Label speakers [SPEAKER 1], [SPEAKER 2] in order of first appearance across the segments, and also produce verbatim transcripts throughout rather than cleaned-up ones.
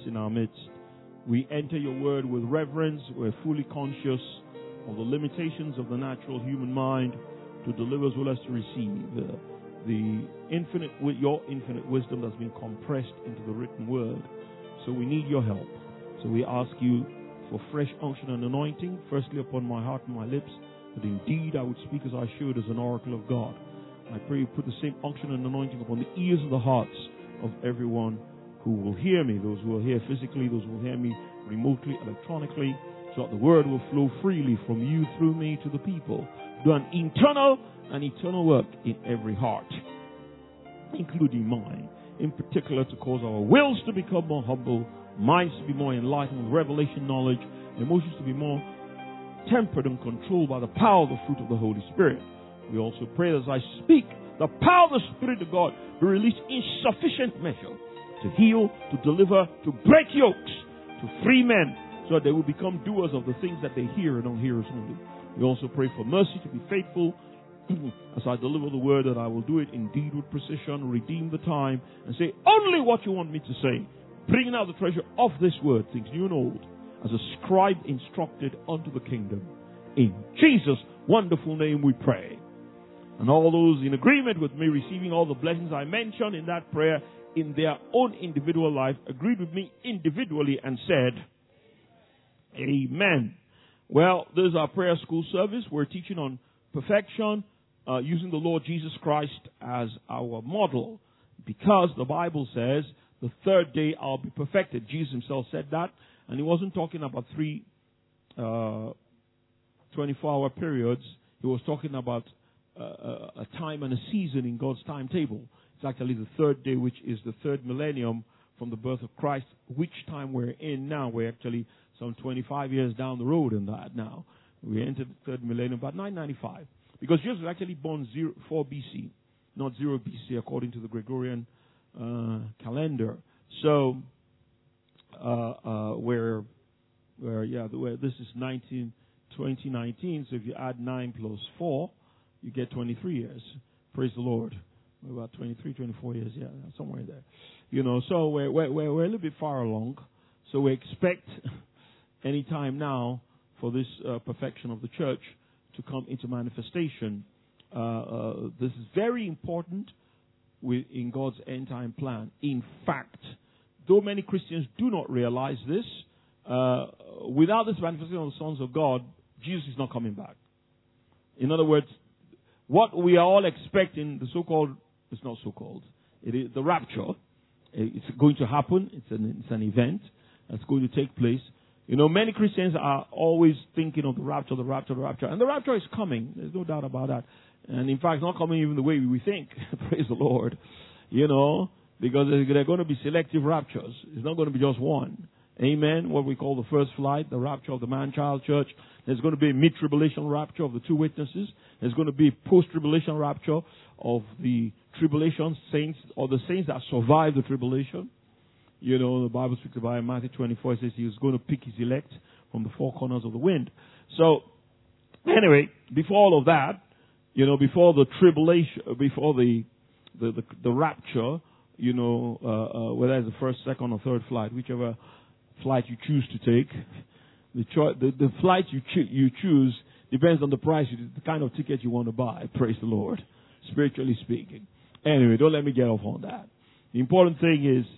[SPEAKER 1] in our midst. We enter your word with reverence. We're fully conscious of the limitations of the natural human mind to deliver as well as to receive. Uh, the infinite, your infinite wisdom that's been compressed into the written word. So we need your help. So we ask you for fresh unction and anointing, firstly upon my heart and my lips, that indeed I would speak as I should as an oracle of God. I pray you put the same unction and anointing upon the ears and the hearts of everyone who will hear me, those who will hear physically, those who will hear me remotely, electronically, so that the word will flow freely from you through me to the people. Do an internal and eternal work in every heart, including mine, in particular to cause our wills to become more humble, minds to be more enlightened with revelation knowledge, emotions to be more tempered and controlled by the power of the fruit of the Holy Spirit. We also pray that as I speak, the power of the Spirit of God be released in sufficient measure to heal, to deliver, to break yokes, to free men, so that they will become doers of the things that they hear and not hearers only. We also pray for mercy to be faithful as I deliver the word, that I will do it indeed with precision, redeem the time, and say only what you want me to say, bringing out the treasure of this word, things new and old, as a scribe instructed unto the kingdom. In Jesus' wonderful name we pray. And all those in agreement with me receiving all the blessings I mentioned in that prayer in their own individual life agreed with me individually and said, Amen. Well, this is our prayer school service. We're teaching on perfection uh, using the Lord Jesus Christ as our model, because the Bible says the third day I'll be perfected. Jesus himself said that, and he wasn't talking about three uh, twenty-four hour periods. He was talking about uh, a time and a season in God's timetable. It's actually the third day, which is the third millennium from the birth of Christ, which time we're in now. We're actually some twenty-five years down the road in that now. We entered the third millennium about nine ninety-five. Because Jesus was actually born zero, four B C, not zero B C according to the Gregorian uh, calendar. So, uh, uh, where, where, yeah, where this is nineteen, twenty nineteen. So if you add nine plus four, you get twenty-three years. Praise the Lord. About twenty-three, twenty-four years, yeah, somewhere there. You know, so we're, we're, we're a little bit far along. So we expect any time now for this uh, perfection of the church to come into manifestation. Uh, uh, this is very important with, in God's end-time plan. In fact, though many Christians do not realize this, uh, without this manifestation of the sons of God, Jesus is not coming back. In other words, what we are all expecting, the so-called, it's not so-called, it is the rapture. It's going to happen. It's an, it's an event that's going to take place. You know, many Christians are always thinking of the rapture, the rapture, the rapture. And the rapture is coming. There's no doubt about that. And in fact, it's not coming even the way we think. Praise the Lord. You know, because there are going to be selective raptures. It's not going to be just one. Amen. What we call the first flight, the rapture of the man-child church. There's going to be a mid-tribulation rapture of the two witnesses. There's going to be a post-tribulation rapture of the tribulation saints, or the saints that survive the tribulation. You know, the Bible speaks about in Matthew twenty-four, it says he was going to pick his elect from the four corners of the wind. So, anyway, before all of that, you know, before the tribulation, before the the, the, the rapture, you know, uh, uh, whether it's the first, second, or third flight, whichever flight you choose to take, the cho- the, the flight you cho- you choose depends on the price, the kind of ticket you want to buy. Praise the Lord, spiritually speaking. Anyway, don't let me get off on that. The important thing is,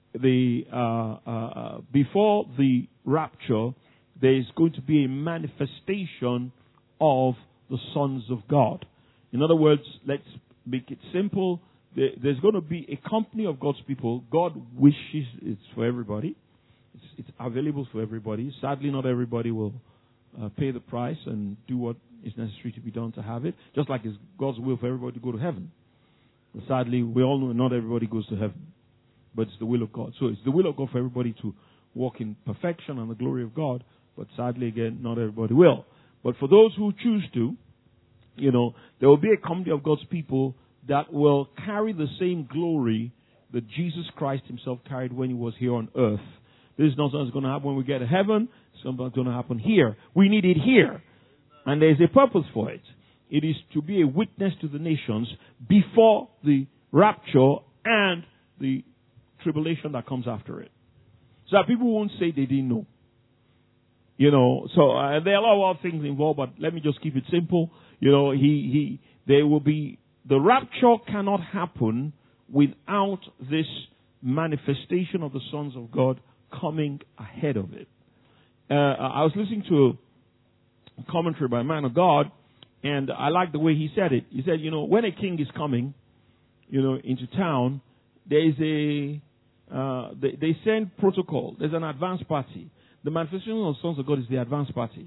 [SPEAKER 1] the uh, uh, before the rapture, there is going to be a manifestation of the sons of God. In other words, let's make it simple. There's going to be a company of God's people. God wishes it's for everybody. It's, it's available for everybody. Sadly, not everybody will uh, pay the price and do what is necessary to be done to have it. Just like it's God's will for everybody to go to heaven. But sadly, we all know not everybody goes to heaven. But it's the will of God. So it's the will of God for everybody to walk in perfection and the glory of God. But sadly, again, not everybody will. But for those who choose to, you know, there will be a company of God's people that will carry the same glory that Jesus Christ himself carried when he was here on earth. This is not something that's going to happen when we get to heaven. It's something that's going to happen here. We need it here. And there's a purpose for it. It is to be a witness to the nations before the rapture and the tribulation that comes after it. so that people won't say they didn't know. You know, so uh, there are a lot of things involved, but let me just keep it simple. You know, he, he, there will be, the rapture cannot happen without this manifestation of the sons of God coming ahead of it. Uh, I was listening to a commentary by a man of God, and I like the way he said it. He said, you know, when a king is coming, you know, into town, there is a, uh, they, they send protocol. There's an advance party. The manifestation of the sons of God is the advance party.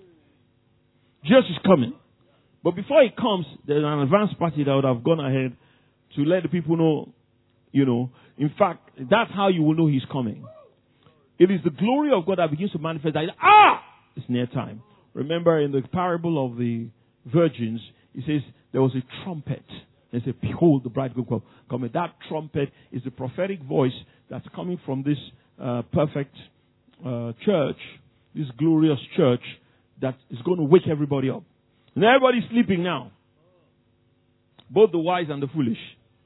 [SPEAKER 1] Jesus is coming. But before he comes, there's an advance party that would have gone ahead to let the people know, you know. In fact, that's how you will know he's coming. It is the glory of God that begins to manifest. That, ah! It's near time. Remember in the parable of the virgins, it says there was a trumpet. They said, behold, the bridegroom coming. That trumpet is the prophetic voice that's coming from this uh, perfect uh, church, this glorious church that is going to wake everybody up. And everybody's sleeping now. Both the wise and the foolish.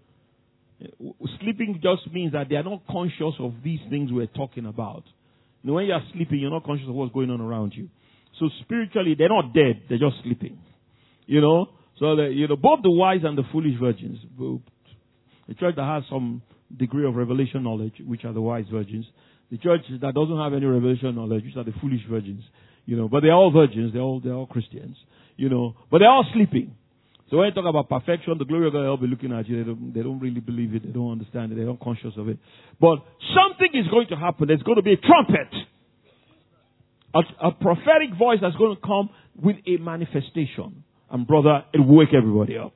[SPEAKER 1] Sleeping just means that they are not conscious of these things we're talking about. You know, when you're sleeping, you're not conscious of what's going on around you. So spiritually, they're not dead. They're just sleeping. You know? So, that, you know, both the wise and the foolish virgins. The church that has some degree of revelation knowledge, which are the wise virgins. The church that doesn't have any revelation knowledge, which are the foolish virgins. You know, but they're all virgins. They're all, they're all Christians. You know, but they're all sleeping. So when you talk about perfection, the glory of God will be looking at you. They don't, they don't really believe it. They don't understand it. They're not conscious of it. But something is going to happen. There's going to be a trumpet. A, a prophetic voice that's going to come with a manifestation. And brother, it will wake everybody up.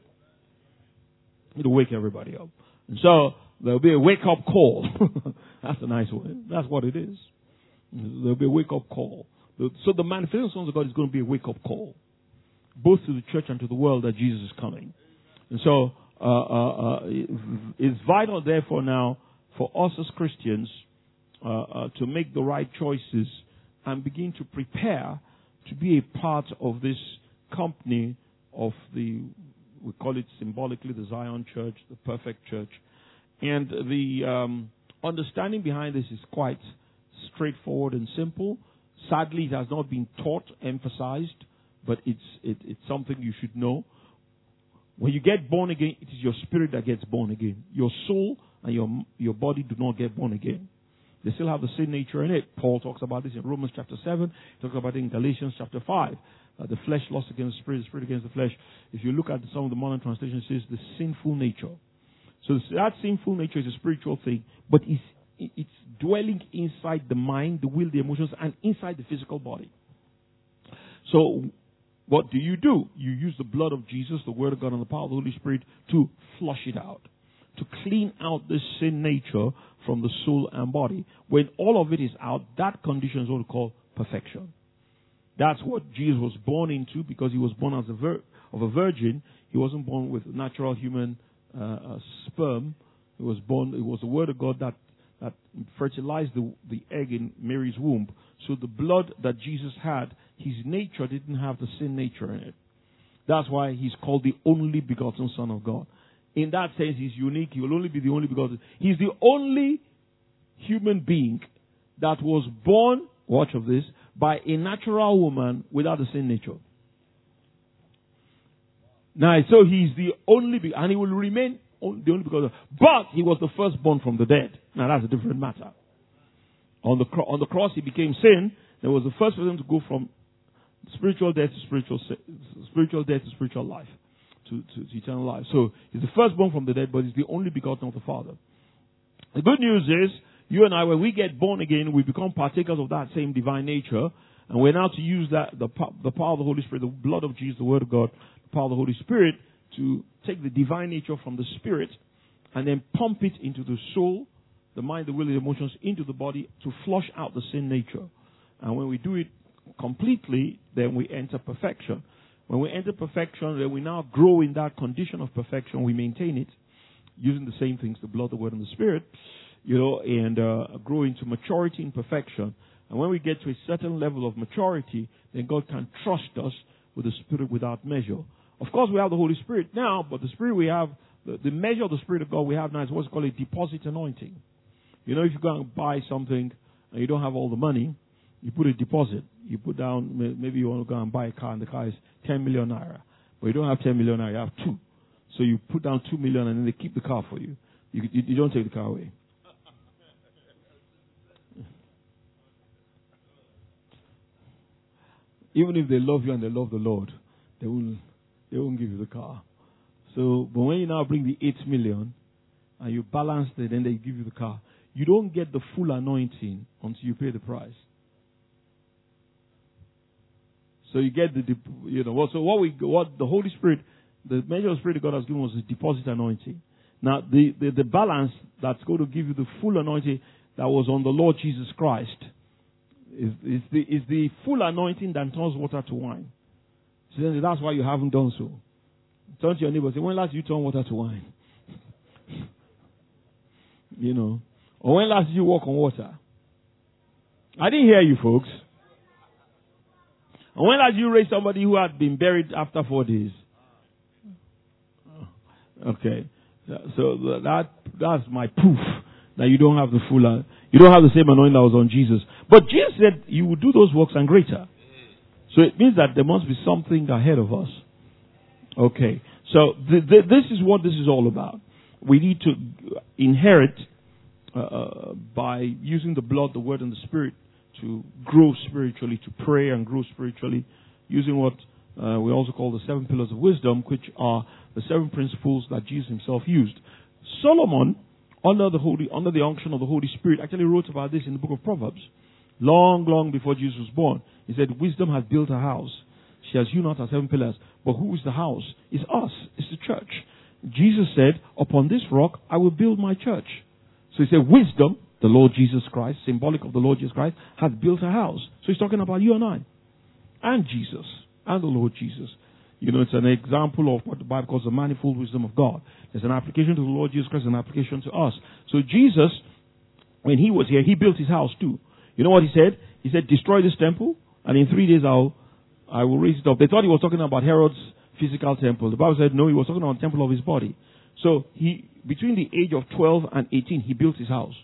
[SPEAKER 1] It will wake everybody up. And so there'll be a wake-up call. That's a nice one. That's what it is. There'll be a wake-up call. So the manifestation of the sons of God is going to be a wake-up call, both to the church and to the world, that Jesus is coming. And so uh, uh, uh, it's vital, therefore, now for us as Christians uh, uh, to make the right choices and begin to prepare to be a part of this company of the, we call it symbolically the Zion Church, the perfect church. And the um, understanding behind this is quite straightforward and simple. Sadly, it has not been taught, emphasized, but it's it, it's something you should know. When you get born again, it is your spirit that gets born again. Your soul and your your body do not get born again. They still have the sin nature in it. Paul talks about this in Romans chapter seven. He talks about it in Galatians chapter five. Uh, the flesh lost against the spirit, the spirit against the flesh. If you look at some of the modern translations, it says the sinful nature. So that sinful nature is a spiritual thing, but it's it's dwelling inside the mind, the will, the emotions, and inside the physical body. So what do you do? You use the blood of Jesus, the Word of God, and the power of the Holy Spirit to flush it out, to clean out this sin nature from the soul and body. When all of it is out, that condition is what we call perfection. That's what Jesus was born into, because he was born as a vir- of a virgin. He wasn't born with natural human uh, uh, sperm. He was born. It was the Word of God that that fertilized the, the egg in Mary's womb. So the blood that Jesus had, his nature didn't have the sin nature in it. That's why he's called the only begotten Son of God. In that sense, he's unique. He will only be the only begotten. He's the only human being that was born, watch of this, by a natural woman without the sin nature. Now, so he's the only, be- and he will remain the only begotten. But he was the firstborn from the dead. Now, that's a different matter. On the cro- on the cross, he became sin. There was the first person to go from spiritual death to spiritual spiritual death to spiritual life, to, to, to eternal life. So he's the firstborn from the dead, but he's the only begotten of the Father. The good news is, you and I, when we get born again, we become partakers of that same divine nature, and we're now to use that the the power of the Holy Spirit, the blood of Jesus, the Word of God, the power of the Holy Spirit, to take the divine nature from the Spirit and then pump it into the soul, the mind, the will, the emotions, into the body to flush out the sin nature. And when we do it completely, then we enter perfection. When we enter perfection, then we now grow in that condition of perfection. We maintain it using the same things, the blood, the Word, and the Spirit, you know, and uh, grow into maturity and perfection. And when we get to a certain level of maturity, then God can trust us with the Spirit without measure. Of course, we have the Holy Spirit now, but the Spirit we have, the, the measure of the Spirit of God we have now is what's called a deposit anointing. You know, if you go and buy something and you don't have all the money, you put a deposit. You put down, maybe you want to go and buy a car, and the car is ten million naira. But you don't have ten million naira, you have two. So you put down two million and then they keep the car for you. You, you, you don't take the car away. Even if they love you and they love the Lord, they won't, they won't give you the car. So, but when you now bring the eight million and you balance it, then they give you the car. You don't get the full anointing until you pay the price. So you get the, you know, so what we, what the Holy Spirit, the measure of Spirit God has given us is deposit anointing. Now, the, the, the balance that's going to give you the full anointing that was on the Lord Jesus Christ is, is, the, is the full anointing that turns water to wine. So that's why you haven't done so. Turn to your neighbor and say, when last you turn water to wine? You know. Or when last did you walk on water? I didn't hear you, folks. And when last you raised somebody who had been buried after four days? Okay. So that that's my proof that you don't have the full, uh, you don't have the same anointing that was on Jesus. But Jesus said you will do those works and greater. So it means that there must be something ahead of us. Okay. So th- th- this is what this is all about. We need to inherit uh, by using the blood, the word, and the spirit to grow spiritually, to pray and grow spiritually, using what uh, we also call the seven pillars of wisdom, which are the seven principles that Jesus himself used. Solomon, under the holy, under the unction of the Holy Spirit, actually wrote about this in the book of Proverbs, long, long before Jesus was born. He said, "Wisdom has built a house. She has hewn out her seven pillars. But who is the house? It's us. It's the church." Jesus said, "Upon this rock I will build my church." So he said, wisdom, the Lord Jesus Christ, symbolic of the Lord Jesus Christ, has built a house. So he's talking about you and I, and Jesus, and the Lord Jesus. You know, it's an example of what the Bible calls the manifold wisdom of God. There's an application to the Lord Jesus Christ and an application to us. So Jesus, when he was here, he built his house too. You know what he said? He said, "Destroy this temple, and in three days I'll, I will raise it up." They thought he was talking about Herod's physical temple. The Bible said, no, he was talking about the temple of his body. So he, between the age of twelve and eighteen, he built his house.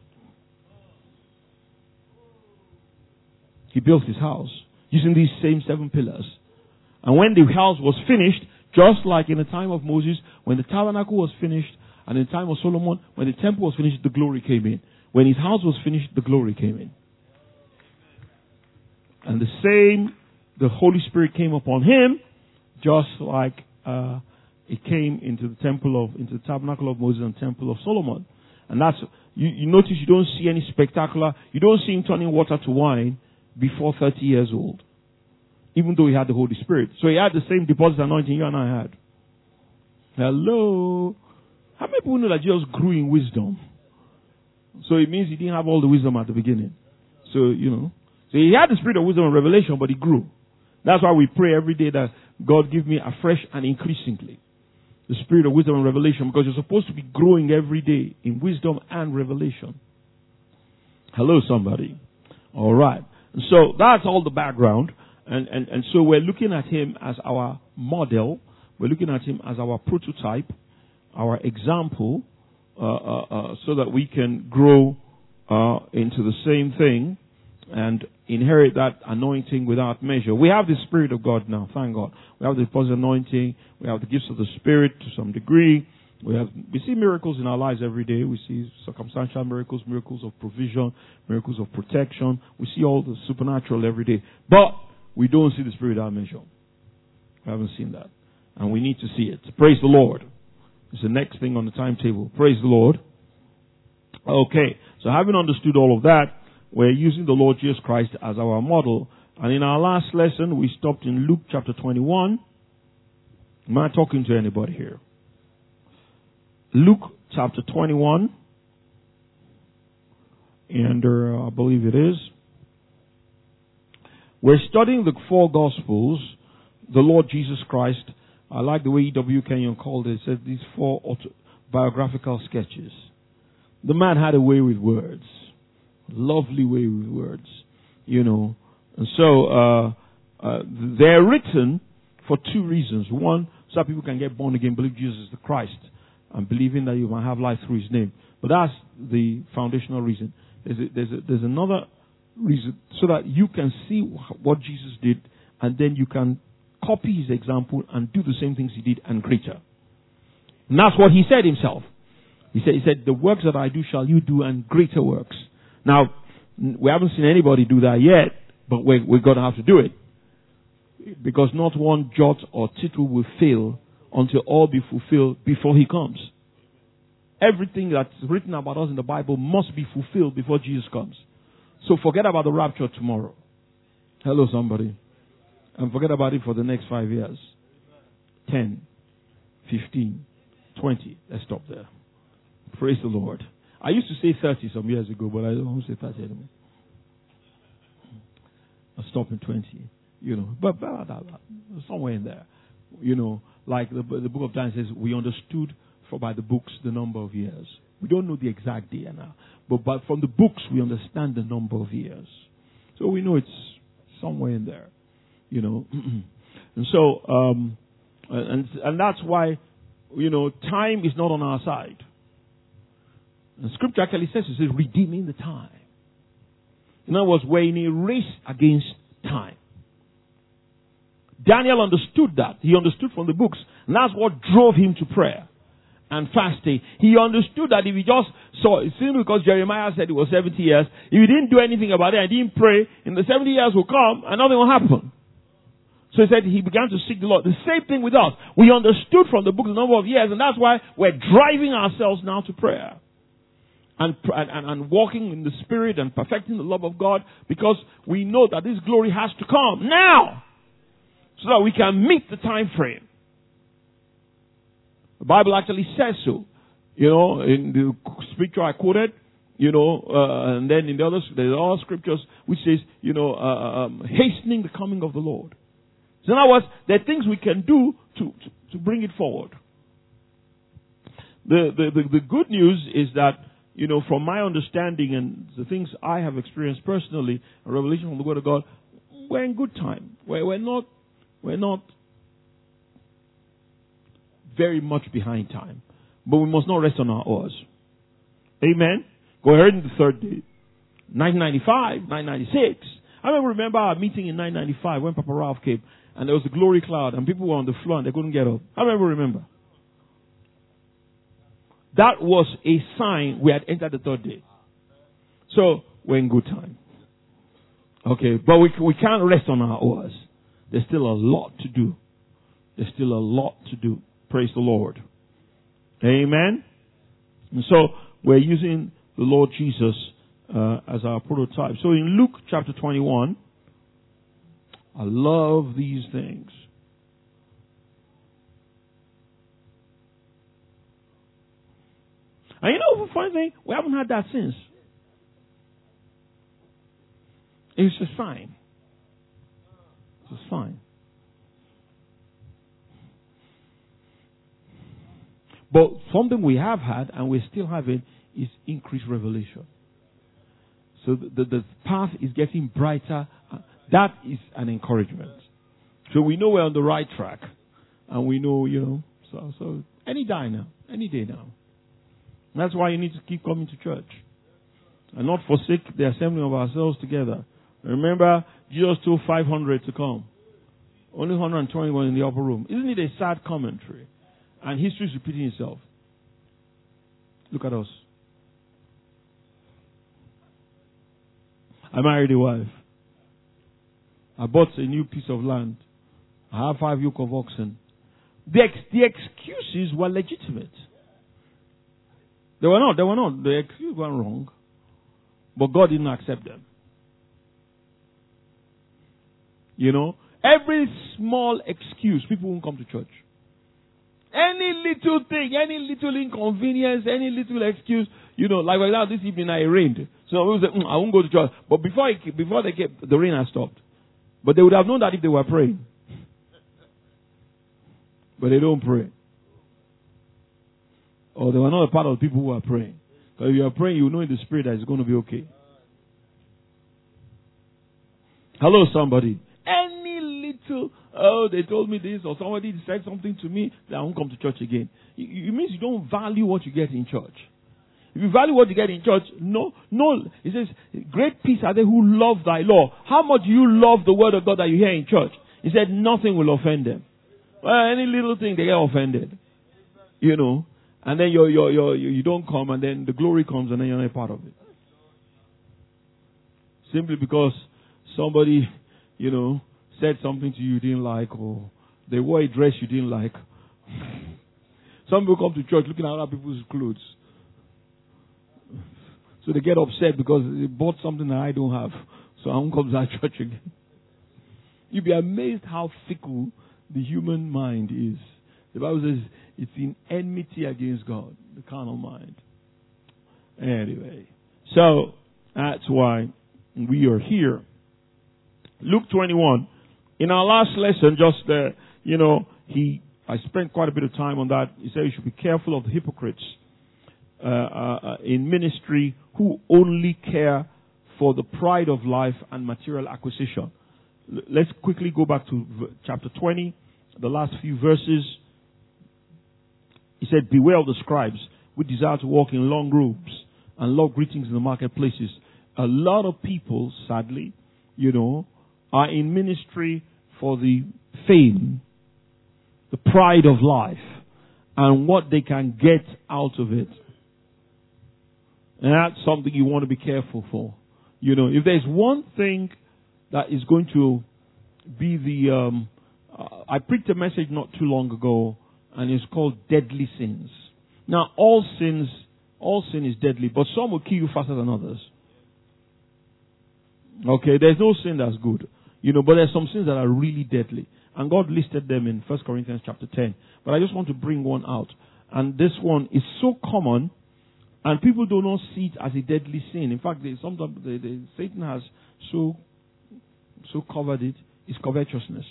[SPEAKER 1] He built his house using these same seven pillars. And when the house was finished, just like in the time of Moses, when the tabernacle was finished, and in the time of Solomon, when the temple was finished, the glory came in. When his house was finished, the glory came in. And the same, the Holy Spirit came upon him, just like uh, it came into the temple of, into the tabernacle of Moses and temple of Solomon. And that's, you, you notice you don't see any spectacular, you don't see him turning water to wine before thirty years old. Even though he had the Holy Spirit. So he had the same deposit anointing you and I had. Hello? How many people know that Jesus grew in wisdom? So it means he didn't have all the wisdom at the beginning. So, you know. So he had the spirit of wisdom and revelation, but he grew. That's why we pray every day that God give me afresh and increasingly the spirit of wisdom and revelation, because you're supposed to be growing every day in wisdom and revelation. Hello, somebody. All right. So that's all the background. And, and, and so we're looking at him as our model. We're looking at him as our prototype, our example, uh, uh, uh, so that we can grow uh, into the same thing and inherit that anointing without measure. We have the Spirit of God now, thank God. We have the deposit anointing. We have the gifts of the Spirit to some degree. We have we see miracles in our lives every day. We see circumstantial miracles, miracles of provision, miracles of protection. We see all the supernatural every day. But we don't see the Spirit without measure. We haven't seen that. And we need to see it. Praise the Lord. It's the next thing on the timetable. Praise the Lord. Okay. So having understood all of that, we're using the Lord Jesus Christ as our model. And in our last lesson, we stopped in Luke chapter twenty-one. Am I talking to anybody here? Luke chapter twenty-one. And uh, I believe it is. We're studying the four Gospels, the Lord Jesus Christ. I like the way E W Kenyon called it. It said these four autobiographical sketches. The man had a way with words. Lovely way with words. You know. And so, uh, uh, they're written for two reasons. One, so that people can get born again, believe Jesus is the Christ, and believing that you might have life through his name. But that's the foundational reason. There's, a, there's, a, there's another reason, so that you can see what Jesus did, and then you can copy his example and do the same things he did and greater. And that's what he said himself. He said, he said, the works that I do shall you do, and greater works. Now, we haven't seen anybody do that yet, but we're, we're going to have to do it. Because not one jot or tittle will fail until all be fulfilled before he comes. Everything that's written about us in the Bible must be fulfilled before Jesus comes. So forget about the rapture tomorrow. Hello, somebody. And forget about it for the next five years. Ten, fifteen, twenty. Let's stop there. Praise the Lord. I used to say thirty some years ago, but I don't say thirty anymore. I'll stop in twenty. You know, but, but, but somewhere in there. You know, like the, the book of Daniel says, we understood for by the books the number of years. We don't know the exact day now. But, but from the books, we understand the number of years. So we know it's somewhere in there. You know. And so, um, and, and that's why, you know, time is not on our side. And Scripture actually says, it says, redeeming the time. In other words, we're in a race against time. Daniel understood that. He understood from the books. And that's what drove him to prayer and fasting. He understood that if he just saw, it seemed because Jeremiah said it was seventy years, if he didn't do anything about it and didn't pray, in the seventy years will come and nothing will happen. So he said he began to seek the Lord. The same thing with us. We understood from the book the number of years, and that's why we're driving ourselves now to prayer. And, and, and walking in the Spirit and perfecting the love of God, because we know that this glory has to come now, so that we can meet the time frame. The Bible actually says so. You know, in the scripture I quoted, you know, uh, and then in the others, there are other scriptures which says, you know, uh, um, hastening the coming of the Lord. So in other words, there are things we can do to, to, to bring it forward. The, the, the, the good news is that, you know, from my understanding and the things I have experienced personally, a revelation from the Word of God, we're in good time. We're, we're not, we're not very much behind time. But we must not rest on our oars. Amen? Go ahead in the third day. nineteen ninety-five, nineteen ninety-six. I remember, remember our meeting in nineteen ninety-five when Papa Ralph came and there was a glory cloud and people were on the floor and they couldn't get up. I remember, remember. That was a sign we had entered the third day. So, we're in good time. Okay, but we, we can't rest on our oars. There's still a lot to do. There's still a lot to do. Praise the Lord. Amen. And so, we're using the Lord Jesus uh, as our prototype. So, in Luke chapter twenty-one, I love these things. And you know, the funny thing, we haven't had that since. It's a sign. It's a sign. But something we have had, and we're still having, is increased revelation. So the, the, the path is getting brighter. That is an encouragement. So we know we're on the right track. And we know, you know, so, so any day now, any day now. That's why you need to keep coming to church. And not forsake the assembling of ourselves together. Remember, Jesus told five hundred to come. Only one hundred twenty were in the upper room. Isn't it a sad commentary? And history is repeating itself. Look at us. I married a wife. I bought a new piece of land. I have five yoke of oxen. The, ex- the excuses were legitimate. They were not. They were not. The excuses were wrong. But God didn't accept them. You know, every small excuse, people won't come to church. Any little thing, any little inconvenience, any little excuse, you know, like right now this evening I rained. So I was like, mm, I won't go to church. But before I, before they came, the rain had stopped. But they would have known that if they were praying. But they don't pray. Or they were not a part of the people who are praying. Because if you are praying, you know in the spirit that it's going to be okay. Hello, somebody. Any little, oh, they told me this, or somebody said something to me, that I won't come to church again. It, it means you don't value what you get in church. If you value what you get in church, no, no. He says, great peace are they who love thy law. How much do you love the word of God that you hear in church? He said, nothing will offend them. Well, any little thing, they get offended. You know. And then you're, you're, you're, you don't come, and then the glory comes, and then you're not part of it. Simply because somebody, you know, said something to you you didn't like, or they wore a dress you didn't like. Some people come to church looking at other people's clothes. So they get upset because they bought something that I don't have. So I won't come to that church again. You'll be amazed how fickle the human mind is. The Bible says it's in enmity against God, the carnal mind. Anyway, so that's why we are here. Luke twenty-one. In our last lesson, just, uh, you know, he, I spent quite a bit of time on that. He said you should be careful of the hypocrites uh, uh, in ministry who only care for the pride of life and material acquisition. L- let's quickly go back to v- chapter twenty, the last few verses. He said, beware of the scribes who desire to walk in long robes and love greetings in the marketplaces. A lot of people, sadly, you know, are in ministry for the fame, the pride of life, and what they can get out of it. And that's something you want to be careful for. You know, if there's one thing that is going to be the... Um, uh, I preached a message not too long ago, and it's called deadly sins. Now, all sins, all sin is deadly, but some will kill you faster than others. Okay, there's no sin that's good. You know, but there's some sins that are really deadly. And God listed them in First Corinthians chapter ten. But I just want to bring one out. And this one is so common, and people do not see it as a deadly sin. In fact, they, sometimes they, they, Satan has so, so covered it. It's covetousness.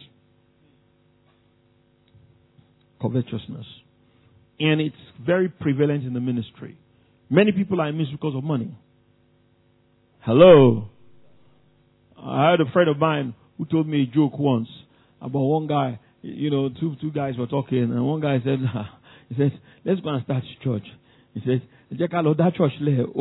[SPEAKER 1] Covetousness. And it's very prevalent in the ministry. Many people are in ministry because of money. Hello. I had a friend of mine who told me a joke once about one guy. You know, two two guys were talking, and one guy said, he said, let's go and start a church. He said, that church,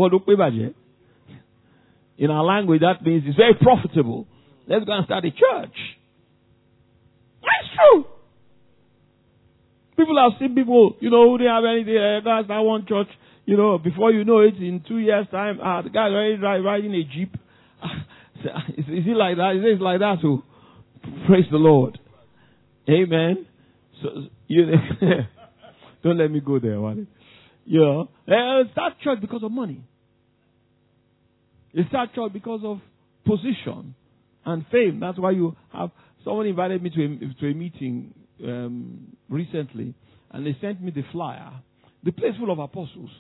[SPEAKER 1] in our language, that means it's very profitable. Let's go and start a church. That's true. People have seen people, you know, who didn't have anything. Uh, guys, I want church. You know, before you know it, in two years' time, uh, the guy's already riding, riding a jeep. is, is it like that? Is it like that too? Praise the Lord. Amen. So you don't let me go there, Wally. You know, uh, start church because of money. You start church because of position and fame. That's why you have. Someone invited me to a, to a meeting um, recently, and they sent me the flyer. The place full of apostles.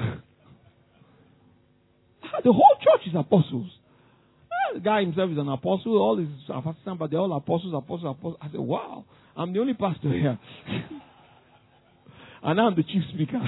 [SPEAKER 1] The whole church is apostles. The guy himself is an apostle. All his assistants, but they're all apostles, apostles, apostles. I said, wow, I'm the only pastor here. And I'm the chief speaker.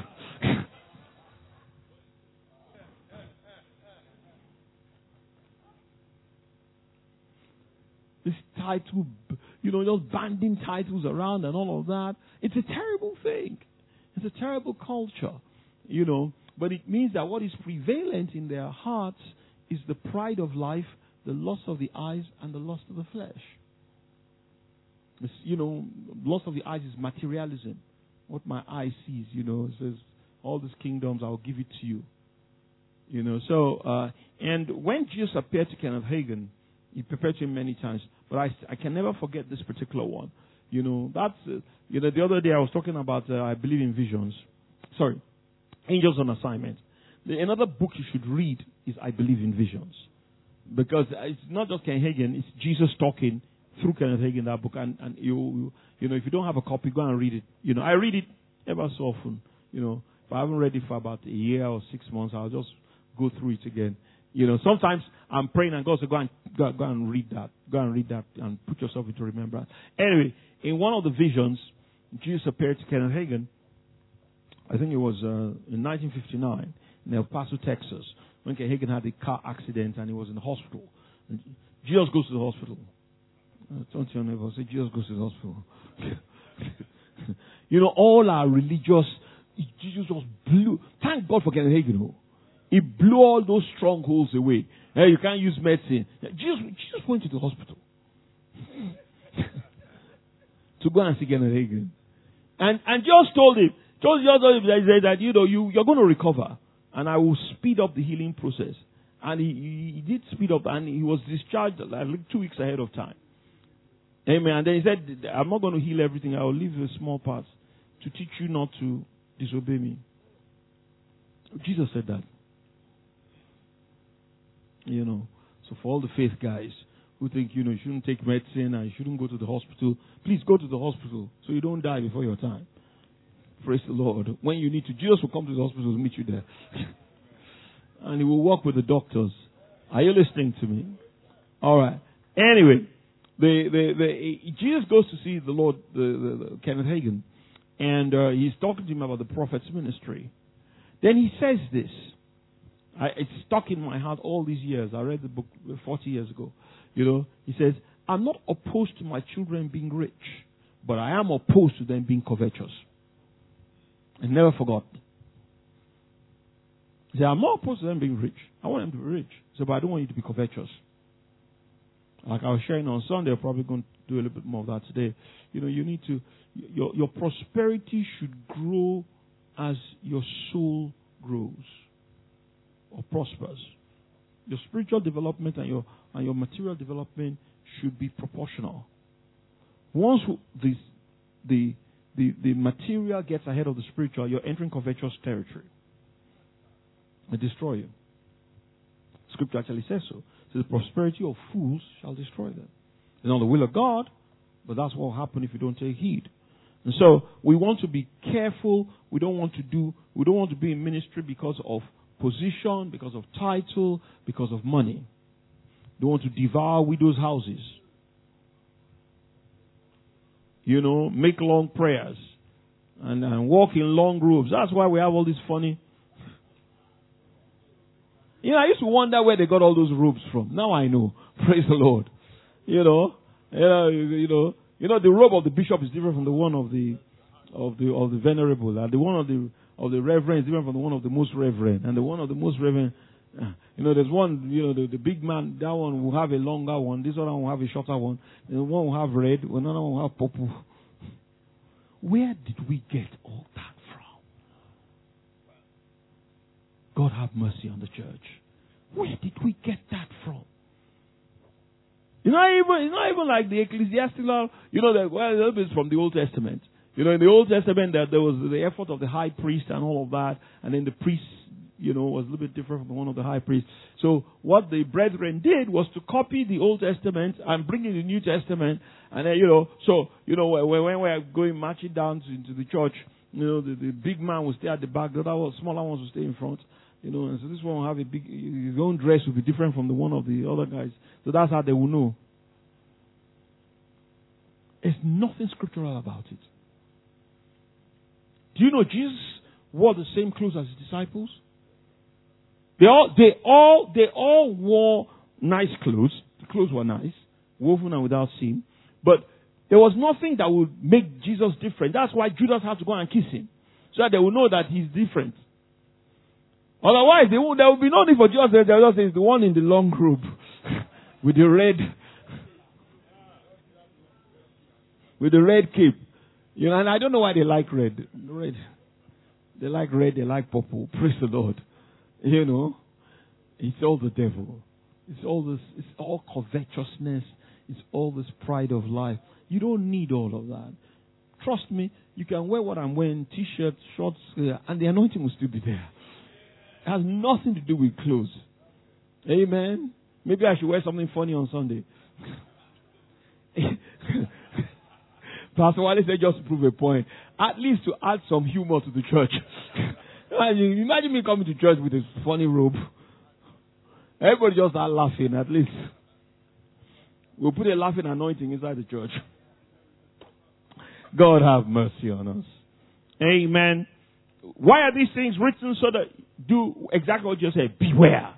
[SPEAKER 1] This title, you know, just banding titles around and all of that. It's a terrible thing. It's a terrible culture, you know. But it means that what is prevalent in their hearts is the pride of life, the lust of the eyes, and the lust of the flesh. It's, you know, lust of the eyes is materialism. What my eye sees, you know, it says, all these kingdoms, I'll give it to you. You know, so, uh, and when Jesus appeared to Kenneth Hagin, he prepared to him many times, but I, I can never forget this particular one. You know, that's, uh, you know, the other day I was talking about, uh, I believe in visions. Sorry, Angels on Assignment. The, another book you should read is I Believe in Visions. Because it's not just Kenneth Hagin, it's Jesus talking through Kenneth Hagin, that book. And, and you, you know, if you don't have a copy, go and read it. You know, I read it ever so often. You know, if I haven't read it for about a year or six months, I'll just go through it again. You know, sometimes I'm praying and God says, go and, go, go and read that. Go and read that and put yourself into remembrance. Anyway, in one of the visions, Jesus appeared to Kenneth Hagin. I think it was uh, in nineteen fifty-nine in El Paso, Texas, when Kenneth Hagin had a car accident and he was in the hospital. And Jesus goes to the hospital. Uh, turn to your neighbor and say, Jesus goes to the hospital. You know, all our religious, Jesus just blew. Thank God for Kenneth Hagin. It blew all those strongholds away. Hey, you can't use medicine. Jesus, Jesus went to the hospital to go and see Kenneth Hagin. And, and just told him, just, just told him that, that you know, you, you're going to recover. And I will speed up the healing process. And he, he, he did speed up, and he was discharged like two weeks ahead of time. Amen. And then he said, I'm not going to heal everything. I will leave a small part to teach you not to disobey me. Jesus said that. You know, so for all the faith guys who think, you know, you shouldn't take medicine and you shouldn't go to the hospital, please go to the hospital so you don't die before your time. Praise the Lord. When you need to, Jesus will come to the hospital to meet you there. And he will work with the doctors. Are you listening to me? All right. Anyway, the, the, the, Jesus goes to see the Lord, the, the, the Kenneth Hagin, and uh, he's talking to him about the prophet's ministry. Then he says this. I, it's stuck in my heart all these years. I read the book forty years ago. You know, he says, I'm not opposed to my children being rich, but I am opposed to them being covetous. I never forgot. He said, I'm not opposed to them being rich. I want them to be rich. He said, but I don't want you to be covetous. Like I was sharing on Sunday, I'm probably going to do a little bit more of that today. You know, you need to, your, your prosperity should grow as your soul grows or prospers. Your spiritual development and your and your material development should be proportional. Once the the the, the material gets ahead of the spiritual, you're entering covetous territory. It destroy you. Scripture actually says so. So the prosperity of fools shall destroy them. It's not the will of God, but that's what will happen if you don't take heed. And so we want to be careful. We don't want to do. We don't want to be in ministry because of position, because of title, because of money. Don't want to devour widows' houses. You know, make long prayers and, and walk in long robes. That's why we have all this funny. You know, I used to wonder where they got all those robes from. Now I know. Praise the Lord. You know, you know, you know, you know, the robe of the bishop is different from the one of the of the of the venerable. And the one of the of the reverend is different from the one of the most reverend. And the one of the most reverend, uh, you know, there's one, you know, the, the big man, that one will have a longer one. This one will have a shorter one. The one will have red. Another one will have purple. Where did we get all that from? God have mercy on the church. Where did we get that from? It's not even, it's not even like the ecclesiastical, you know, that, well, a little bit from the Old Testament. You know, in the Old Testament, that there was the effort of the high priest and all of that, and then the priest, you know, was a little bit different from the one of the high priest. So what the brethren did was to copy the Old Testament and bring in the New Testament, and then, you know, so, you know, when, when we're going marching down to, into the church, you know, the, the big man will stay at the back, the other one, smaller ones will stay in front. You know, and so this one will have a big, his own dress will be different from the one of the other guys. So that's how they will know. There's nothing scriptural about it. Do you know Jesus wore the same clothes as his disciples? They all, they all, they all wore nice clothes. The clothes were nice, woven and without seam. But there was nothing that would make Jesus different. That's why Judas had to go and kiss him, so that they will know that he's different. Otherwise, they would, there would be no need for Jesus. They would just say, it's the one in the long robe with the red, with the red cape. You know, and I don't know why they like red. Red. They like red, they like purple. Praise the Lord. You know, it's all the devil. It's all this, it's all covetousness. It's all this pride of life. You don't need all of that. Trust me, you can wear what I'm wearing, t-shirts, shorts, uh, and the anointing will still be there. It has nothing to do with clothes. Amen. Maybe I should wear something funny on Sunday. Pastor Wale said just to prove a point. At least to add some humor to the church. imagine, imagine me coming to church with a funny robe. Everybody just start laughing at least. We'll put a laughing anointing inside the church. God have mercy on us. Amen. Why are these things written? So that do exactly what you said. Beware.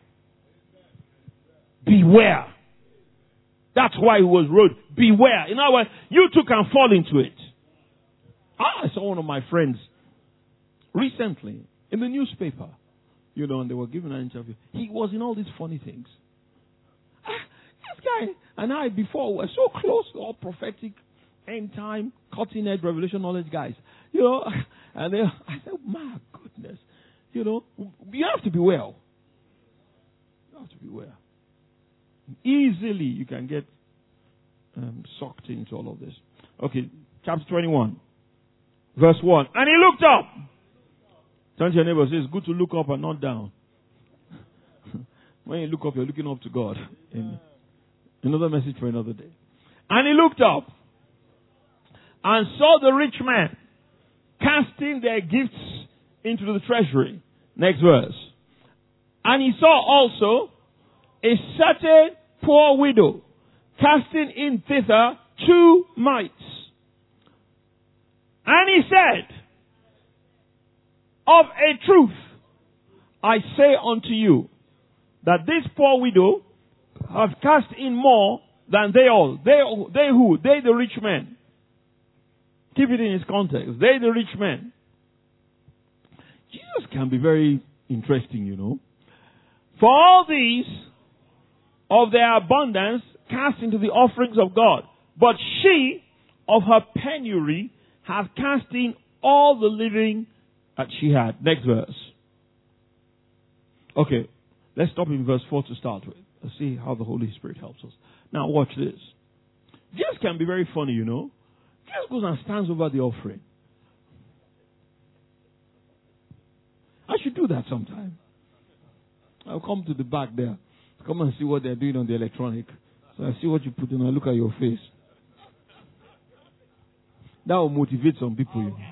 [SPEAKER 1] Beware. That's why it was wrote. Beware. In other words, you too can fall into it. Ah, I saw one of my friends recently in the newspaper. You know, and they were giving an interview. He was in all these funny things. Ah, this guy and I before were so close to all prophetic, end time, cutting edge revelation knowledge guys. You know, and they, I said, my goodness. You know, you have to be well. You have to be well. Easily you can get um, sucked into all of this. Okay, chapter twenty-one, verse one. And he looked up. Turn to your neighbor and say, it's good to look up and not down. When you look up, you're looking up to God. Amen. Another message for another day. And he looked up and saw the rich man casting their gifts into the treasury. Next verse. And he saw also a certain poor widow casting in thither two mites. And he said, of a truth, I say unto you, that this poor widow have cast in more than they all. They, they who? They the rich men. Keep it in its context. They the rich men. Jesus can be very interesting, you know. For all these of their abundance cast into the offerings of God. But she of her penury hath cast in all the living that she had. Next verse. Okay, let's stop in verse four to start with. Let's see how the Holy Spirit helps us. Now watch this. Jesus can be very funny, you know. Jesus goes and stands over the offering. I should do that sometime. I'll come to the back there. Come and see what they're doing on the electronic. So I see what you put in and look at your face. That will motivate some people. You know.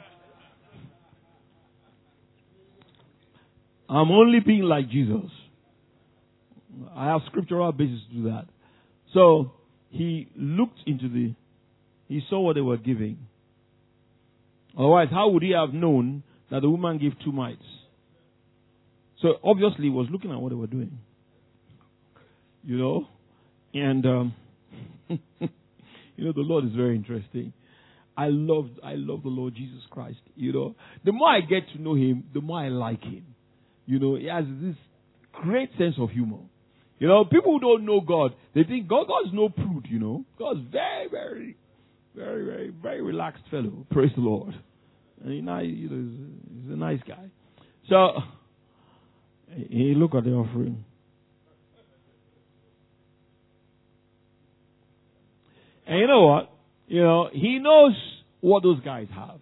[SPEAKER 1] I'm only being like Jesus. I have scriptural basis to do that. So he looked into the, he saw what they were giving. Otherwise, how would he have known that the woman gave two mites? So obviously he was looking at what they were doing. You know? And, um, you know, the Lord is very interesting. I love, I love the Lord Jesus Christ. You know, the more I get to know him, the more I like him. You know, he has this great sense of humor. You know, people who don't know God, they think God, God's no prude, you know. God's very, very, very, very, very relaxed fellow. Praise the Lord. And he, you know, he's, he's a nice guy. So, he look at the offering. And you know what? You know, he knows what those guys have.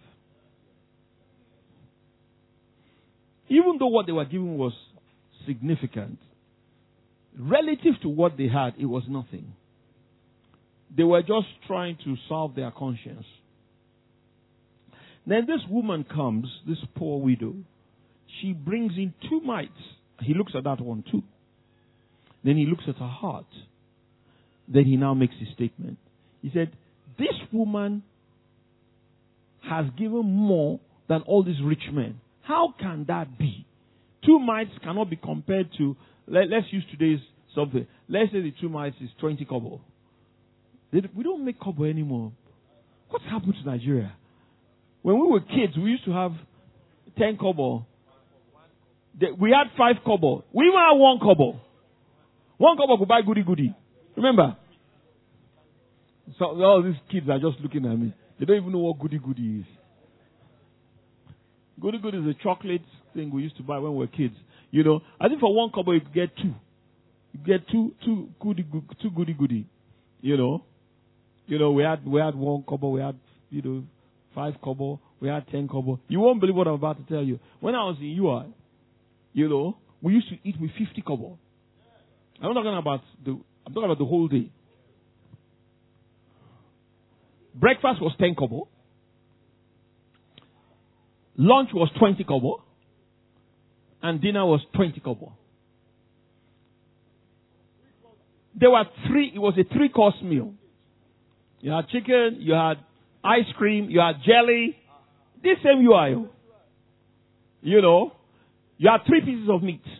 [SPEAKER 1] Even though what they were giving was significant, relative to what they had, it was nothing. They were just trying to solve their conscience. Then this woman comes, this poor widow. She brings in two mites. He looks at that one too. Then he looks at her heart. Then he now makes his statement. He said, this woman has given more than all these rich men. How can that be? Two mites cannot be compared to, let, let's use today's something. Let's say the two mites is twenty kobo. They, we don't make kobo anymore. What's happened to Nigeria? When we were kids, we used to have ten kobo. We had five kobo. We even had one kobo. One kobo could buy goody goody. Remember? So all these kids are just looking at me. They don't even know what goody goody is. Goody goody is a chocolate thing we used to buy when we were kids. You know, I think for one kobo you could get two. You get two, two goody, two goody goody. You know, you know we had we had one kobo, we had you know five kobo, we had ten kobo. You won't believe what I'm about to tell you. When I was in U I, you know, we used to eat with fifty kobo. I'm not talking about the. I'm talking about the whole day. Breakfast was ten kobo. Lunch was twenty kobo. And dinner was twenty kobo. There were three, it was a three course meal. You had chicken, you had ice cream, you had jelly. This same U I O. You know, you had three pieces of meat.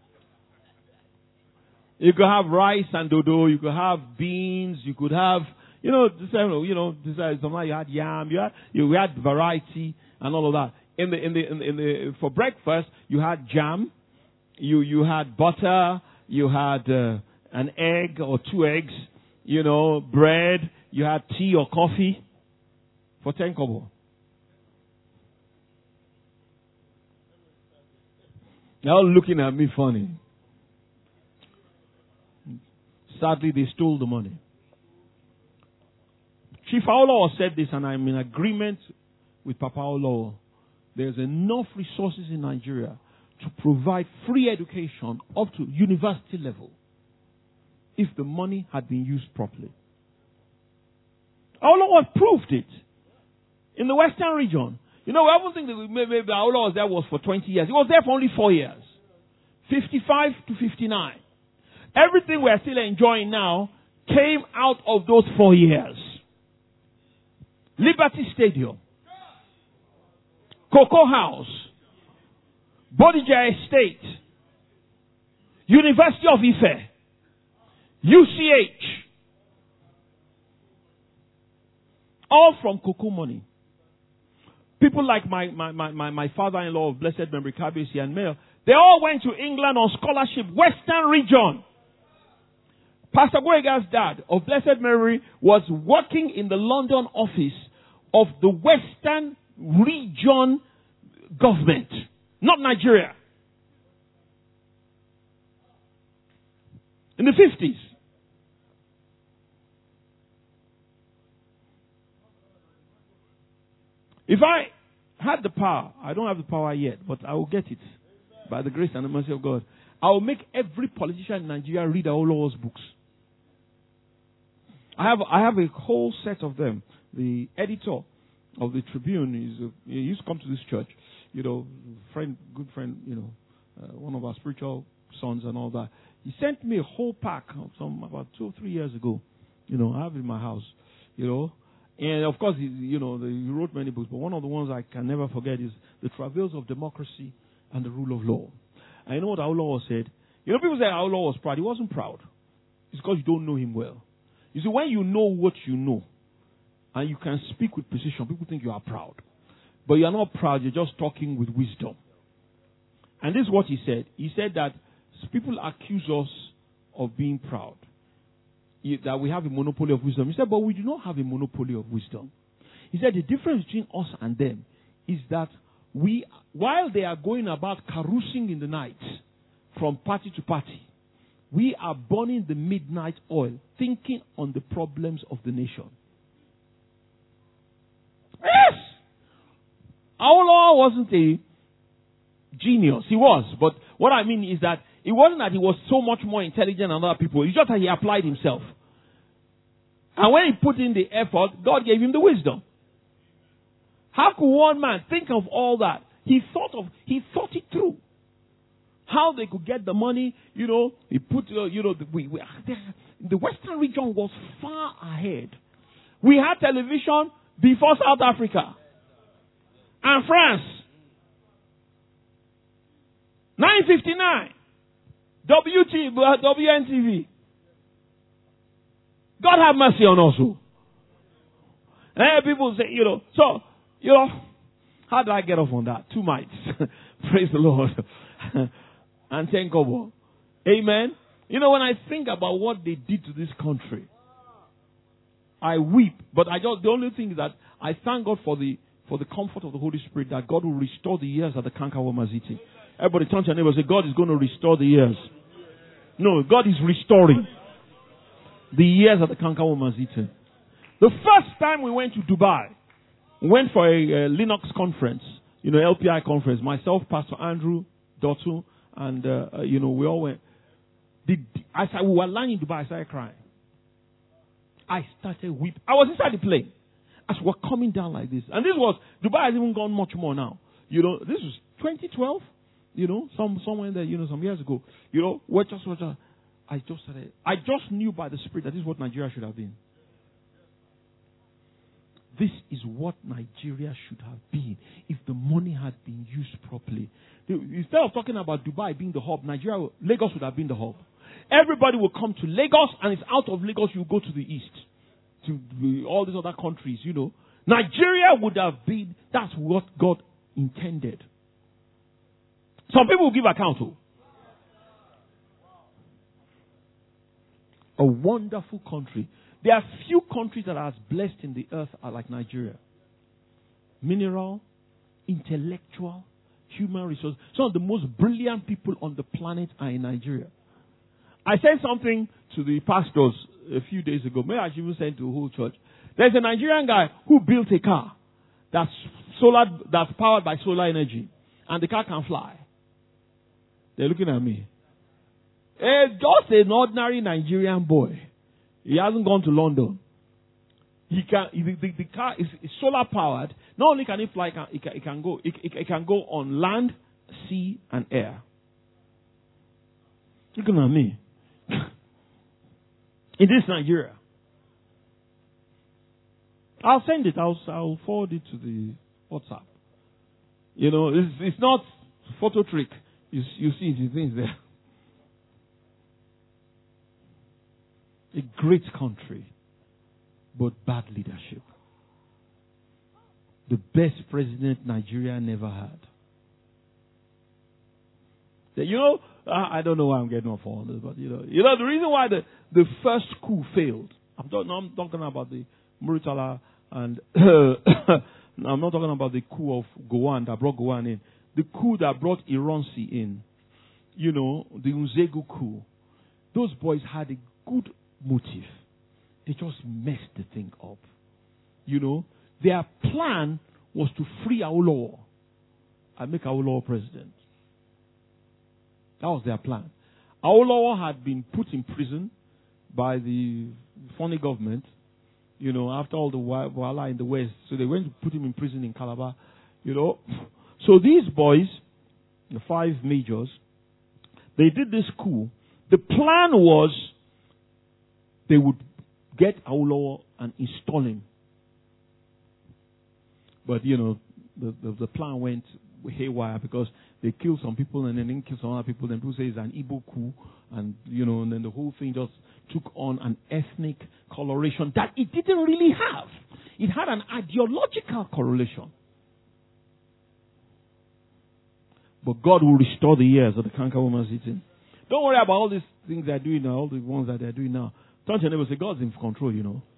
[SPEAKER 1] You could have rice and dodo, you could have beans, you could have, You know, this, you know, this, sometimes you had yam, you had, you had variety and all of that. In the, in the, in the, in the for breakfast, you had jam, you, you had butter, you had uh, an egg or two eggs, you know, bread, you had tea or coffee for ten kobo. They're all looking at me funny. Sadly, they stole the money. Chief Aolo said this, and I'm in agreement with Papa Aolo. There's enough resources in Nigeria to provide free education up to university level if the money had been used properly. Aolo has proved it in the Western region. You know, I don't think that maybe Aolo was there was for twenty years. He was there for only four years. fifty-five to fifty-nine. Everything we're still enjoying now came out of those four years. Liberty Stadium, Cocoa House, Bodija Estate, University of Ife, U C H, all from cocoa money. People like my, my, my, my, my father-in-law of blessed memory, Kabisi and Mayor, they all went to England on scholarship, Western region. Pastor Boega's dad of blessed memory was working in the London office of the Western region government, not Nigeria. In the fifties. If I had the power, I don't have the power yet, but I will get it by the grace and the mercy of God. I will make every politician in Nigeria read Aolo's books. I have I have a whole set of them. The editor of the Tribune is a, he used to come to this church, you know, friend, good friend, you know, uh, one of our spiritual sons and all that. He sent me a whole pack of some about two or three years ago. You know, I have it in my house, you know. And of course, he, you know, the, he wrote many books, but one of the ones I can never forget is The Travails of Democracy and the Rule of Law. And you know what Aolo said? You know, people say Aolo was proud. He wasn't proud. It's because you don't know him well. You see, when you know what you know, and you can speak with precision, people think you are proud. But you are not proud, you're just talking with wisdom. And this is what he said. He said that people accuse us of being proud, that we have a monopoly of wisdom. He said, but we do not have a monopoly of wisdom. He said the difference between us and them is that we, while they are going about carousing in the night from party to party, we are burning the midnight oil, thinking on the problems of the nation. Yes! Aolo wasn't a genius. He was. But what I mean is that it wasn't that he was so much more intelligent than other people. It's just that he applied himself. And when he put in the effort, God gave him the wisdom. How could one man think of all that? He thought of, he thought it through. How they could get the money, you know, he put, uh, you know, the, we, we, the Western region was far ahead. We had television before South Africa and France. nine fifty-nine. W T, W N T V. God have mercy on us. And people say, you know, so, you know, how did I get off on that? Two mites. Praise the Lord. And ten kobo. Amen. You know, when I think about what they did to this country, I weep. But I just, the only thing is that I thank God for the for the comfort of the Holy Spirit, that God will restore the years that the cankerworm has eaten. Everybody turn to your neighbor and say, God is going to restore the years. No, God is restoring the years that the cankerworm has eaten. The first time we went to Dubai, we went for a, a Linux conference, you know, L P I conference. Myself, Pastor Andrew Dotun, and, uh, uh, you know, we all went. The, as I, we were lying in Dubai, I started crying. I started weeping. I was inside the plane. As we were coming down like this. And this was, Dubai has even gone much more now. You know, this was twenty twelve. You know, some somewhere there, you know, some years ago. You know, we're just, we're just, I just started, I just knew by the Spirit that this is what Nigeria should have been. This is what Nigeria should have been if the money had been used properly. Instead of talking about Dubai being the hub, Nigeria, Lagos would have been the hub. Everybody will come to Lagos, and it's out of Lagos you go to the east. to the, all these other countries, you know. Nigeria would have been, that's what God intended. Some people will give account to. A wonderful country. There are few countries that are as blessed in the earth are like Nigeria. Mineral, intellectual, human resource. Some of the most brilliant people on the planet are in Nigeria. I said something to the pastors a few days ago. Maybe I should even send to the whole church. There's a Nigerian guy who built a car that's solar, that's powered by solar energy, and the car can fly. They're looking at me. It's just an ordinary Nigerian boy. He hasn't gone to London. He can. The, the, the car is, is solar powered. Not only can it fly, it can, it can, it can go. It, it, it can go on land, sea, and air. Looking at me. In this Nigeria. I'll send it. I'll, I'll forward it to the WhatsApp. You know, it's, it's not photo trick. You, you see the things there. A great country, but bad leadership. The best president Nigeria never had. You know, I don't know why I'm getting off on this, but you know, you know the reason why the, the first coup failed. I'm, talk, no, I'm talking about the Muritala and I'm not talking about the coup of Gowon that brought Gowon in. The coup that brought Ironsi in. You know, the Unzegu coup. Those boys had a good motive. They just messed the thing up. You know, their plan was to free Awolowo and make Awolowo president. That was their plan. Awolowo had been put in prison by the funny government, you know, after all the Wahala in the West. So they went to put him in prison in Calabar, you know. So these boys, the five majors, they did this coup. The plan was they would get Awolowo and install him. But, you know, the, the, the plan went haywire because they killed some people and then they killed some other people. Then people say it's an Igbo coup. And, you know, and then the whole thing just took on an ethnic coloration that it didn't really have. It had an ideological correlation. But God will restore the years of the canker woman's eating. Don't worry about all these things they're doing now, all the ones that they're doing now. Turn to your neighbor and say, God's in control, you know.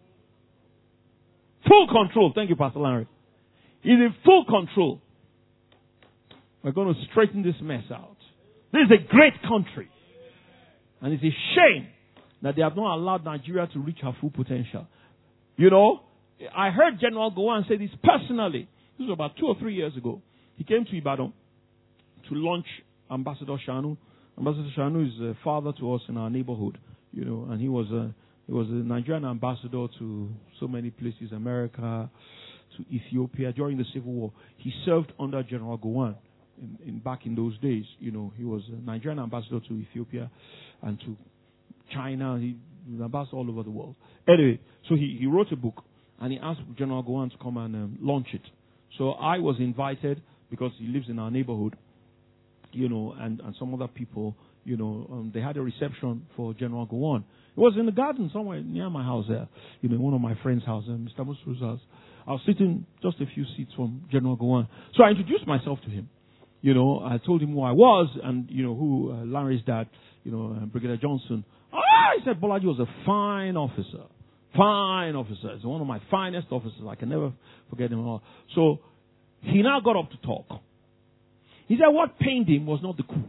[SPEAKER 1] Full control. Thank you, Pastor Larry. He's in full control. We're going to straighten this mess out. This is a great country. And it's a shame that they have not allowed Nigeria to reach her full potential. You know, I heard General Gowon say this personally. This was about two or three years ago. He came to Ibadan to launch Ambassador Shanu. Ambassador Shanu is a father to us in our neighborhood. You know, and he was a he was a Nigerian ambassador to so many places, America, to Ethiopia during the Civil War. He served under General Gowon in, in back in those days. You know, he was a Nigerian ambassador to Ethiopia and to China. He was an ambassador all over the world. Anyway, so he, he wrote a book and he asked General Gowon to come and um, launch it. So I was invited because he lives in our neighborhood, you know, and, and some other people. You know, um, they had a reception for General Gowon. It was in the garden somewhere near my house there. You know, one of my friend's house, uh, Mister Musu's house. I was sitting just a few seats from General Gowon. So I introduced myself to him. You know, I told him who I was and, you know, who uh, Larry's dad, you know, uh, Brigadier Johnson. Ah, he said Bolaji was a fine officer. Fine officer. He's one of my finest officers. I can never forget him all. So he now got up to talk. He said what pained him was not the coup.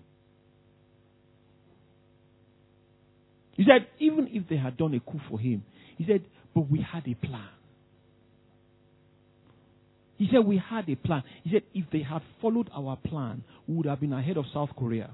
[SPEAKER 1] He said, even if they had done a coup for him, he said, but we had a plan. He said, we had a plan. He said, if they had followed our plan, we would have been ahead of South Korea.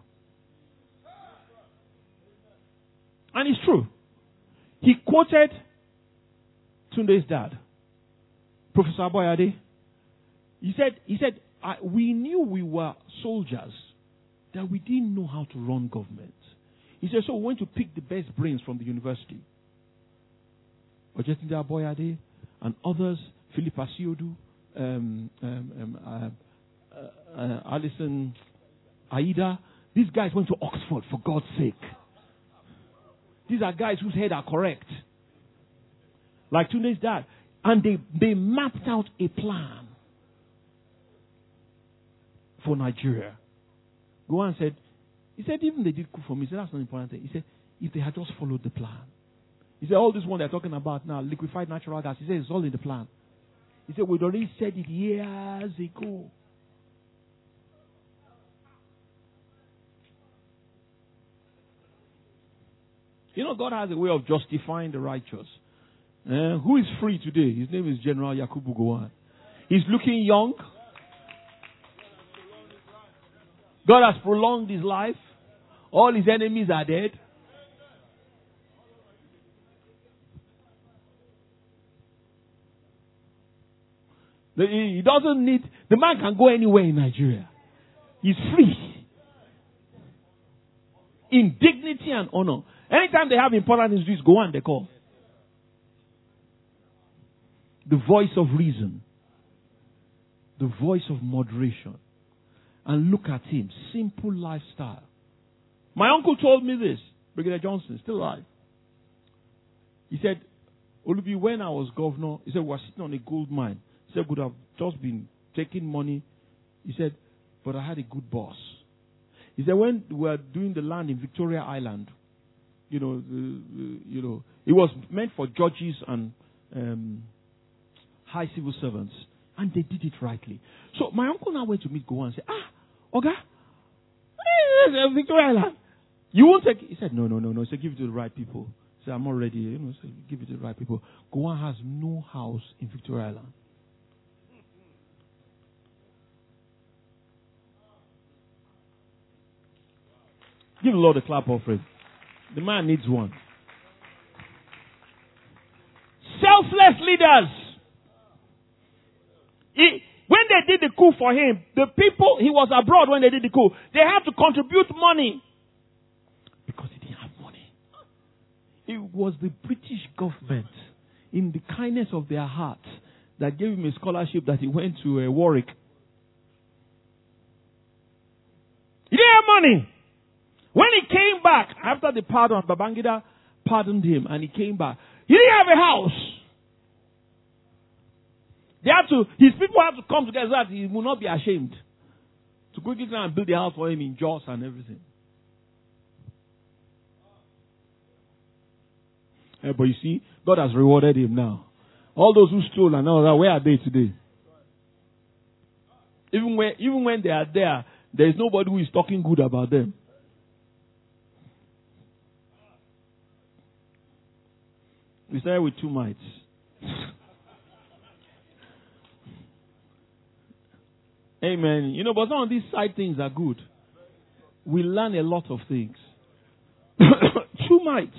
[SPEAKER 1] And it's true. He quoted Tunde's dad, Professor Aboyade. He said, he said, I, we knew we were soldiers, that we didn't know how to run government. He said, so we went to pick the best brains from the university. Ojetunde Aboyade and others, Philip Asiodu, um, um, um, uh, uh, uh, Alison Aida. These guys went to Oxford, for God's sake. These are guys whose head are correct. like Tunde's dad. And they, they mapped out a plan for Nigeria. Gowon said, he said, even they did coup for me. He said, that's not important. He said, if they had just followed the plan. He said, all this one they're talking about now, liquefied natural gas, he said, it's all in the plan. He said, we'd already said it years ago. You know, God has a way of justifying the righteous. Uh, who is free today? His name is General Yakubu Gowon. He's looking young. God has prolonged his life. All his enemies are dead. He doesn't need, the man can go anywhere in Nigeria. He's free. In dignity and honor. Anytime they have important issues, go on, they call. The voice of reason. The voice of moderation. And look at him. Simple lifestyle. My uncle told me this. Brigadier Johnson, still alive. He said, Olubi, when I was governor, he said, we were sitting on a gold mine. He said, would have just been taking money. He said, but I had a good boss. He said, when we were doing the land in Victoria Island, you know, the, the, you know, it was meant for judges and um, high civil servants, and they did it rightly. So my uncle now went to meet Gowon and said, ah, Oga, hey, Victoria Island, you won't take it. He said, no, no, no, no. He said, give it to the right people. He said, I'm not ready. You know, so give it to the right people. Gowon has no house in Victoria Island. Give the Lord a clap offering. The man needs one. Selfless leaders. He, when they did the coup for him, the people, he was abroad when they did the coup, they had to contribute money. Because he didn't have money. It was the British government, in the kindness of their hearts, that gave him a scholarship that he went to uh, Warwick. He didn't have money. When he came back, after the pardon, Babangida pardoned him and he came back. He didn't have a house. They had to, his people had to come together so that he would not be ashamed. To quickly try and build a house for him in Jos and everything. Yeah, but you see, God has rewarded him now. All those who stole and all that, where are they today? Even when, even when they are there, there is nobody who is talking good about them. We started with two mites. Amen. You know, but some of these side things are good. We learn a lot of things. Two mites.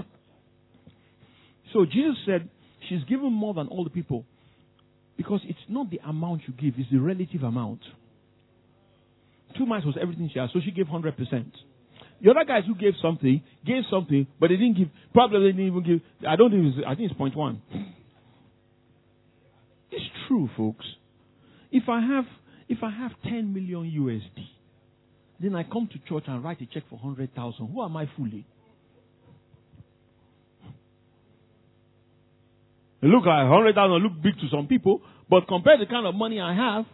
[SPEAKER 1] So Jesus said, she's given more than all the people. Because it's not the amount you give, it's the relative amount. Two mites was everything she had, so she gave one hundred percent. The other guys who gave something, gave something, but they didn't give, probably they didn't even give, I don't think it was, I think it's point one. It's true, folks. If I have, if I have ten million U S D, then I come to church and write a check for one hundred thousand, who am I fooling? It look like one hundred thousand look big to some people, but compared to the kind of money I have,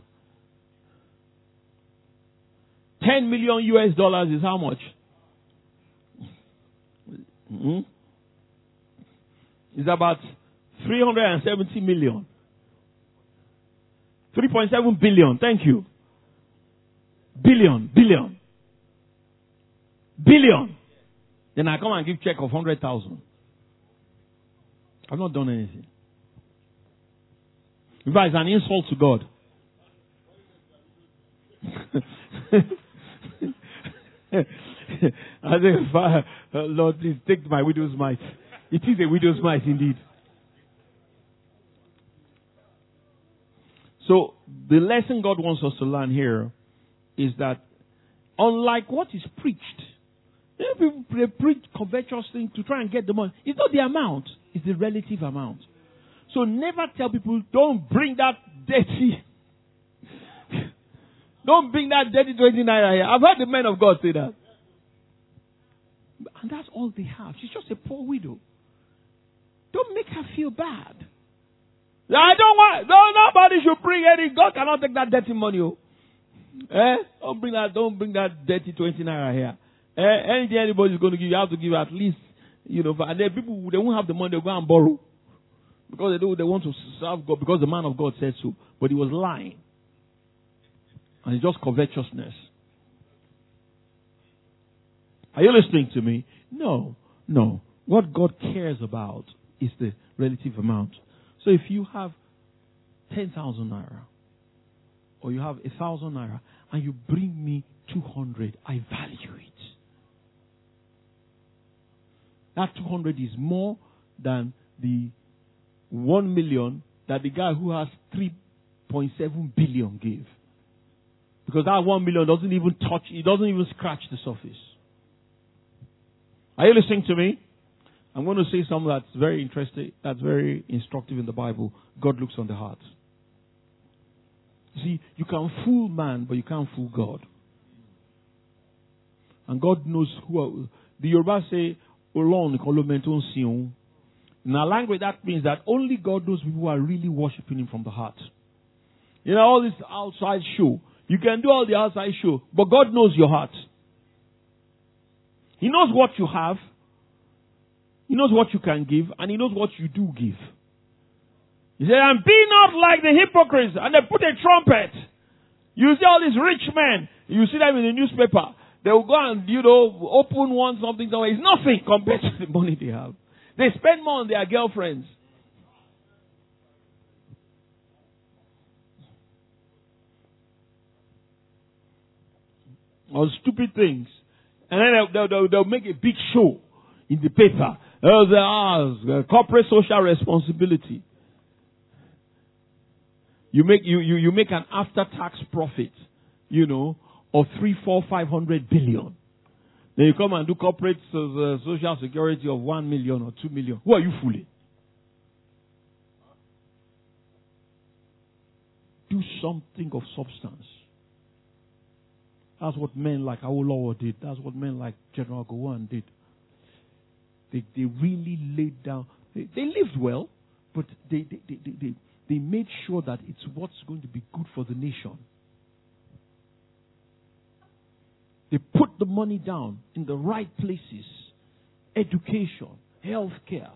[SPEAKER 1] ten million U S dollars is how much? Mm-hmm. It's about three hundred seventy million. three point seven billion. Thank you. Billion. Billion. Billion. Then I come and give check of one hundred thousand. I've not done anything. In fact, it's an insult to God. I say, uh, Lord, please take my widow's mite. It is a widow's mite indeed. So, the lesson God wants us to learn here is that, unlike what is preached, you know, people they preach covetous things to try and get the money. It's not the amount, it's the relative amount. So, never tell people, don't bring that dirty, don't bring that dirty twenty naira here. I've heard the men of God say that. And that's all they have. She's just a poor widow. Don't make her feel bad. I don't want, no, nobody should bring any. God cannot take that dirty money. Oh. Eh? Don't bring that, don't bring that dirty twenty naira here. Eh? Anything anybody's going to give, you have to give at least, you know, and then people, they won't have the money, they'll go and borrow. Because they do, they want to serve God, because the man of God said so. But he was lying. And it's just covetousness. Are you listening to me? No, no. What God cares about is the relative amount. So if you have ten thousand naira, or you have one thousand naira, and you bring me two hundred, I value it. That two hundred is more than the one million that the guy who has three point seven billion gave. Because that one million doesn't even touch, it doesn't even scratch the surface. Are you listening to me? I'm going to say something that's very interesting, that's very instructive in the Bible. God looks on the heart. You see, you can fool man, but you can't fool God. And God knows who are, the Yoruba say, in our language, that means that only God knows people who are really worshiping Him from the heart. You know, all this outside show. You can do all the outside show, but God knows your heart. He knows what you have. He knows what you can give, and He knows what you do give. He said, and be not like the hypocrites, and they put a trumpet. You see all these rich men, you see them in the newspaper. They will go and, you know, open one something somewhere. It's nothing compared to the money they have. They spend more on their girlfriends. On stupid things. And then they'll, they'll, they'll make a big show in the paper. Uh, corporate social responsibility. You make you, you, you make an after-tax profit, you know, of three, four, five hundred billion. Then you come and do corporate uh, social security of one million or two million. Who are you fooling? Do something of substance. That's what men like Awolowo did. That's what men like General Gowon did. They they really laid down. They, they lived well, but they they, they, they, they they made sure that it's what's going to be good for the nation. They put the money down in the right places. Education, healthcare.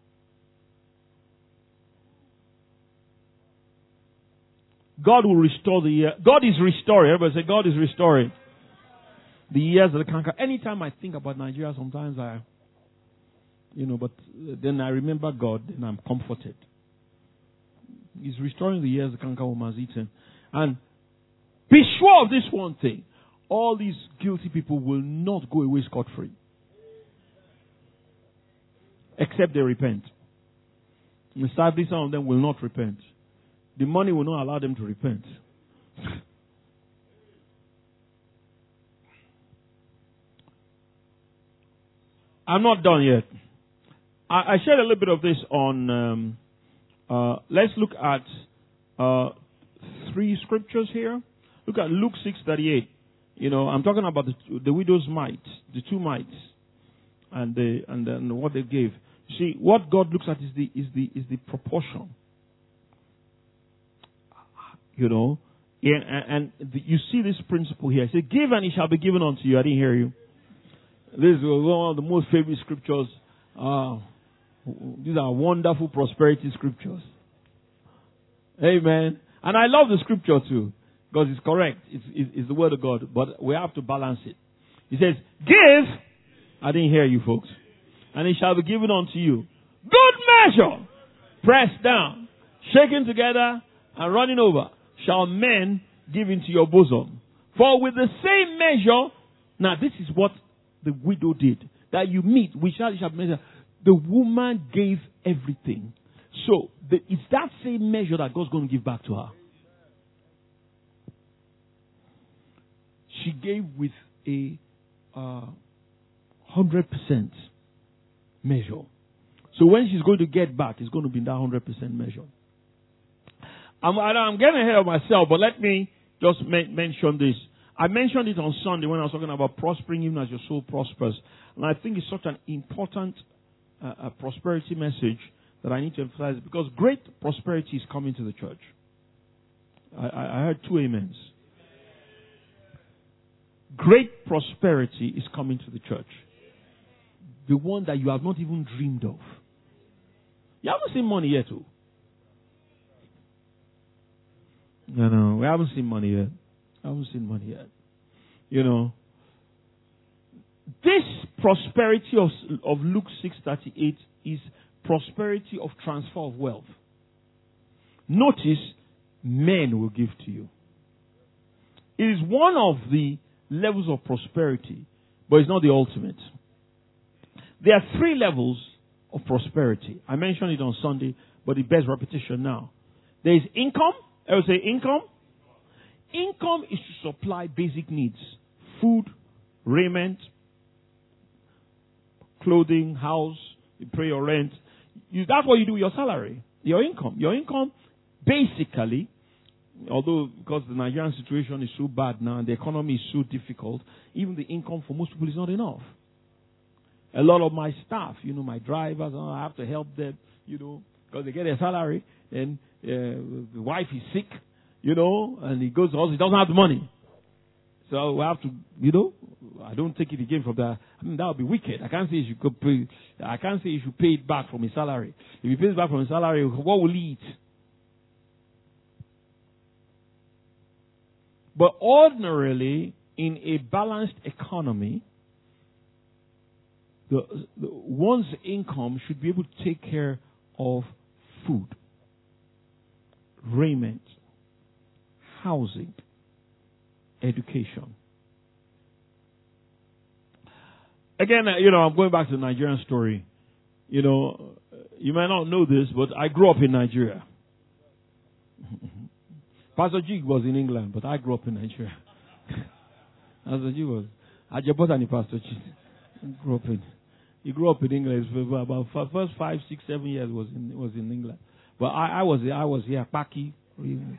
[SPEAKER 1] God will restore the year. God is restoring. Everybody say, God is restoring the years of the canker. Anytime I think about Nigeria, sometimes I, you know, but then I remember God and I'm comforted. He's restoring the years the canker woman has eaten. And be sure of this one thing. All these guilty people will not go away scot-free. Except they repent. And sadly, some of them will not repent. The money will not allow them to repent. I'm not done yet. I, I shared a little bit of this on, um, uh, let's look at uh, three scriptures here. Look at Luke six thirty-eight. You know, I'm talking about the, the widow's mite, the two mites, and the and then what they gave. See, what God looks at is the is the is the proportion. You know, and, and the, you see this principle here. It says, "Give and it shall be given unto you." I didn't hear you. This is one of the most favorite scriptures. Uh, these are wonderful prosperity scriptures. Amen. And I love the scripture too. Because it's correct. It's, it's, it's the word of God. But we have to balance it. He says, give. I didn't hear you folks. And it shall be given unto you. Good measure. Pressed down. Shaken together. And running over. Shall men give into your bosom. For with the same measure. Now this is what the widow did. That you meet. We shall, shall measure. The woman gave everything. So the, it's that same measure that God's going to give back to her. She gave with a uh, hundred percent measure. So when she's going to get back, it's going to be in that hundred percent measure. I'm, I'm getting ahead of myself, but let me just ma- mention this. I mentioned it on Sunday when I was talking about prospering even as your soul prospers. And I think it's such an important uh, uh, prosperity message that I need to emphasize it because great prosperity is coming to the church. I, I heard two amens. Great prosperity is coming to the church. The one that you have not even dreamed of. You haven't seen money yet, too. No, no, we haven't seen money yet. I haven't seen money yet. You know, this prosperity of, of Luke six thirty-eight is prosperity of transfer of wealth. Notice, men will give to you. It is one of the levels of prosperity, but it's not the ultimate. There are three levels of prosperity. I mentioned it on Sunday, but it bears repetition now. There is income. I would say income. Income is to supply basic needs. Food, raiment, clothing, house, you pay your rent. You, that's what you do with your salary. Your income. Your income, basically, although because the Nigerian situation is so bad now and the economy is so difficult, even the income for most people is not enough. A lot of my staff, you know, my drivers, I have to help them, you know, because they get their salary, and uh, the wife is sick, you know, and he goes to hospital, he doesn't have the money. So we have to, you know, I don't take it again from that. I mean, that would be wicked. I can't say you should go pay, I can't say you should pay it back from his salary. If he pays back from his salary, what will he eat? But ordinarily, in a balanced economy, the, the, one's income should be able to take care of food, raiment, housing, education. Again, you know, I'm going back to the Nigerian story. You know, you might not know this, but I grew up in Nigeria. Pastor G was in England, but I grew up in Nigeria. Pastor G was. Ajabotani Pastor G grew up in. He grew up in England. For about first five, six, seven years was in was in England. But I, I was I was here, Paki, really.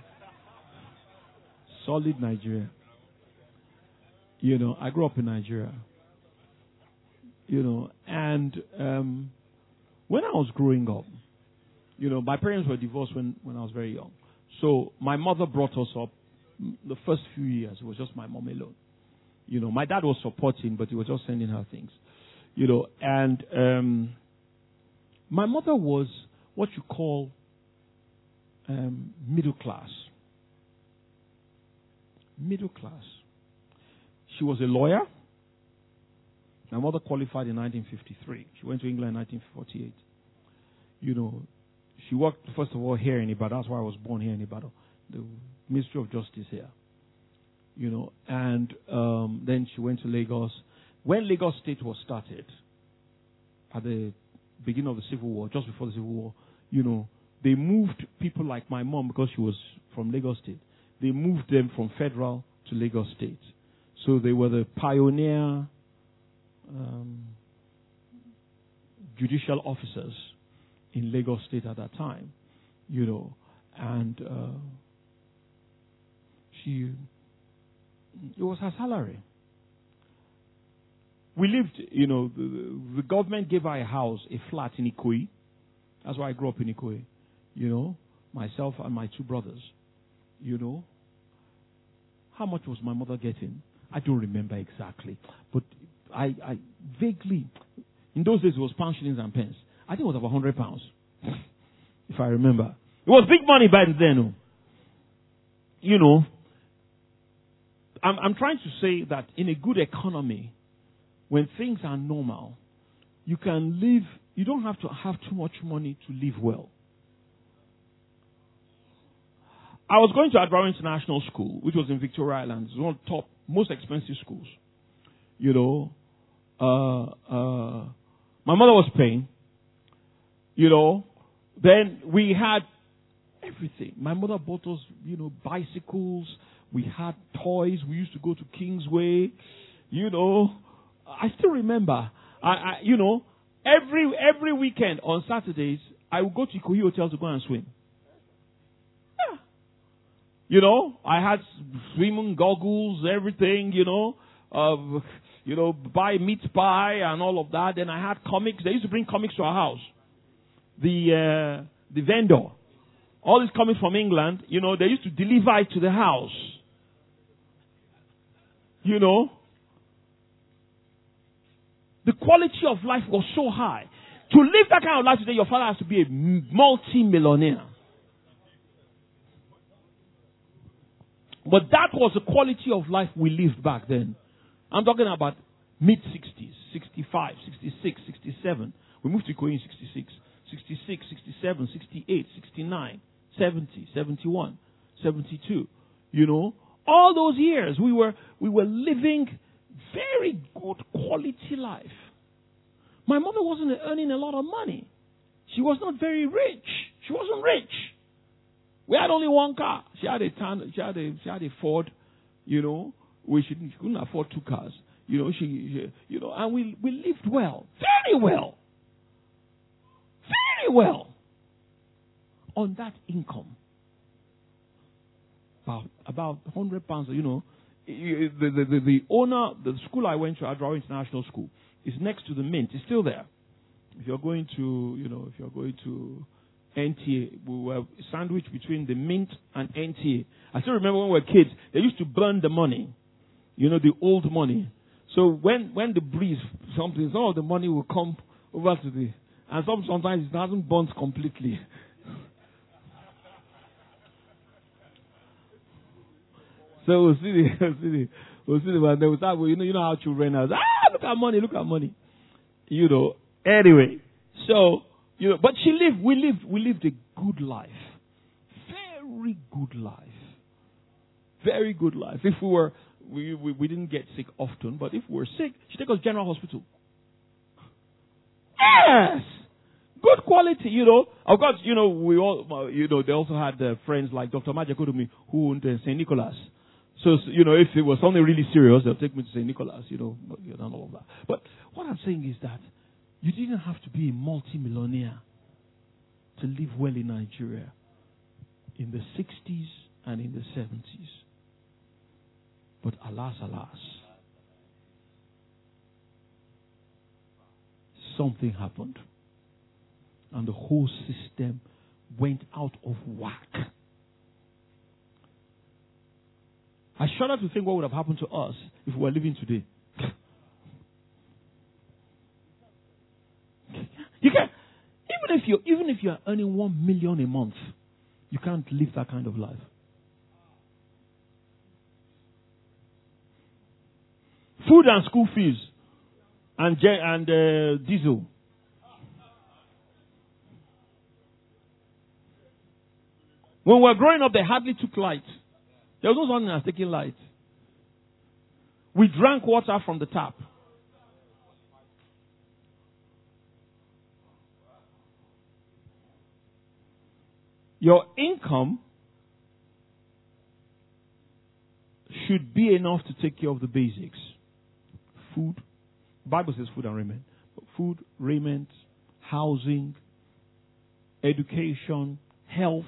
[SPEAKER 1] Solid Nigeria. You know, I grew up in Nigeria. You know, and um, when I was growing up, you know, my parents were divorced when, when I was very young. So my mother brought us up the first few years. It was just my mom alone. You know, my dad was supporting, but he was just sending her things. You know, and um, my mother was what you call um, middle class. Middle class. She was a lawyer. My mother qualified in nineteen fifty-three. She went to England in nineteen forty-eight. You know, she worked, first of all, here in Ibadan. That's why I was born here in Ibadan. The Ministry of Justice here. You know, and um, then she went to Lagos. When Lagos State was started, at the beginning of the Civil War, just before the Civil War, you know, they moved people like my mom, because she was from Lagos State, they moved them from federal to Lagos State. So they were the pioneer um, judicial officers in Lagos State at that time, you know, and uh, she, it was her salary. We lived, you know, the, the government gave her a house, a flat in Ikoyi. That's why I grew up in Ikoyi, you know, myself and my two brothers, you know. How much was my mother getting? I don't remember exactly, but I, I vaguely, in those days it was pounds, shillings, and pence. I think it was about one hundred pounds, if I remember. It was big money back then. You know, I'm, I'm trying to say that in a good economy, when things are normal, you can live, you don't have to have too much money to live well. I was going to Adbara International School, which was in Victoria Island. It's one of the top, most expensive schools. You know, uh, uh, my mother was paying. You know, then we had everything. My mother bought us, you know, bicycles. We had toys. We used to go to Kingsway. You know, I still remember. I, I you know, every every weekend on Saturdays, I would go to Ikoyi Hotel to go and swim. Yeah. You know, I had swimming goggles, everything. You know, uh, you know, buy meat pie and all of that. Then I had comics. They used to bring comics to our house. the uh, the vendor. All this coming from England, you know, they used to deliver it to the house. You know, the quality of life was so high. To live that kind of life today, your father has to be a multi-millionaire. But that was the quality of life we lived back then. I'm talking about mid-sixties, sixty-five, sixty-six, sixty-seven. We moved to Ikoyi in sixty-six, sixty-six, sixty-seven, sixty-eight, sixty-nine, seventy, seventy-one, seventy-two. You know, all those years we were we were living very good quality life. My mother wasn't earning a lot of money. She was not very rich. She wasn't rich. We had only one car. She had a tan, she had a she had a Ford, you know. We she, she couldn't afford two cars. You know, she, she you know, and we we lived well. Very well. Very well. On that income. About about hundred pounds, you know. The, the, the, the owner, the school I went to, Adrawa International School, is next to the Mint. It's still there. If you're going to, you know, if you're going to N T A, we were sandwiched between the Mint and N T A. I still remember when we were kids, they used to burn the money, you know, the old money. So when, when the breeze, something, some of the money will come over to the, and some, sometimes it hasn't burnt completely. So we'll see the, we'll see the, we'll see the, and they will start, you know, you know how children are, ah, look at money, look at money. You know, anyway. So, you know, but she lived, we lived, we lived a good life. Very good life. Very good life. If we were, we, we, we didn't get sick often, but if we were sick, she took us to General Hospital. Yes! Good quality, you know. Of course, you know, we all, you know, they also had uh, friends like Doctor Majakodumi who owned uh, Saint Nicholas. So, you know, if it was something really serious, they'll take me to Saint Nicholas, you know, and all of that. But what I'm saying is that you didn't have to be a multi-millionaire to live well in Nigeria in the sixties and in the seventies. But alas, alas, something happened. And the whole system went out of whack. I shudder to think what would have happened to us if we were living today. You can, even if you even if you are earning one million a month, you can't live that kind of life. Food and school fees, and and uh, diesel. When we were growing up, they hardly took light. There was no one as taking light. We drank water from the tap. Your income should be enough to take care of the basics. Food. The Bible says food and raiment. Food, raiment, housing, education, health.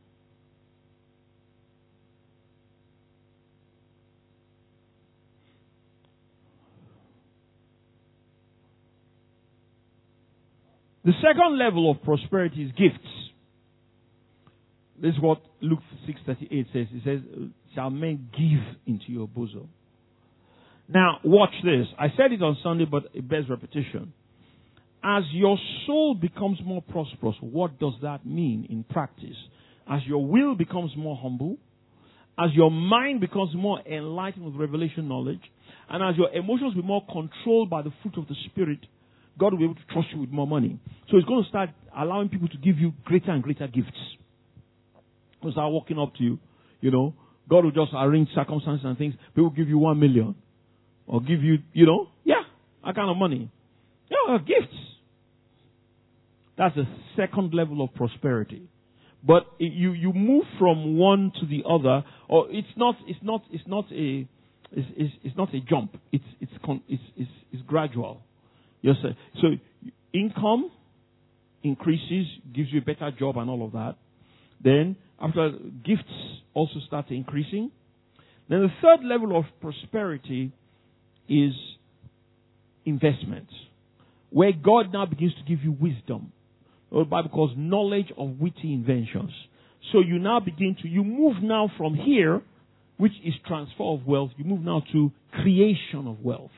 [SPEAKER 1] The second level of prosperity is gifts. This is what Luke six thirty-eight says. It says, shall men give into your bosom? Now, watch this. I said it on Sunday, but it bears repetition. As your soul becomes more prosperous, what does that mean in practice? As your will becomes more humble, as your mind becomes more enlightened with revelation knowledge, and as your emotions be more controlled by the fruit of the Spirit, God will be able to trust you with more money. So He's going to start allowing people to give you greater and greater gifts. He'll start walking up to you, you know. God will just arrange circumstances and things. People give you one million. Or give you, you know, yeah, that kind of money. Yeah, gifts. That's the second level of prosperity. But it, you you move from one to the other, or it's not it's not it's not a it's it's, it's not a jump. It's it's con, it's, it's it's gradual. Yes, sir. So income increases, gives you a better job and all of that. Then after, gifts also start increasing. Then the third level of prosperity is investment, where God now begins to give you wisdom. what the Bible calls knowledge of witty inventions. So you now begin to, you move now from here, which is transfer of wealth, you move now to creation of wealth.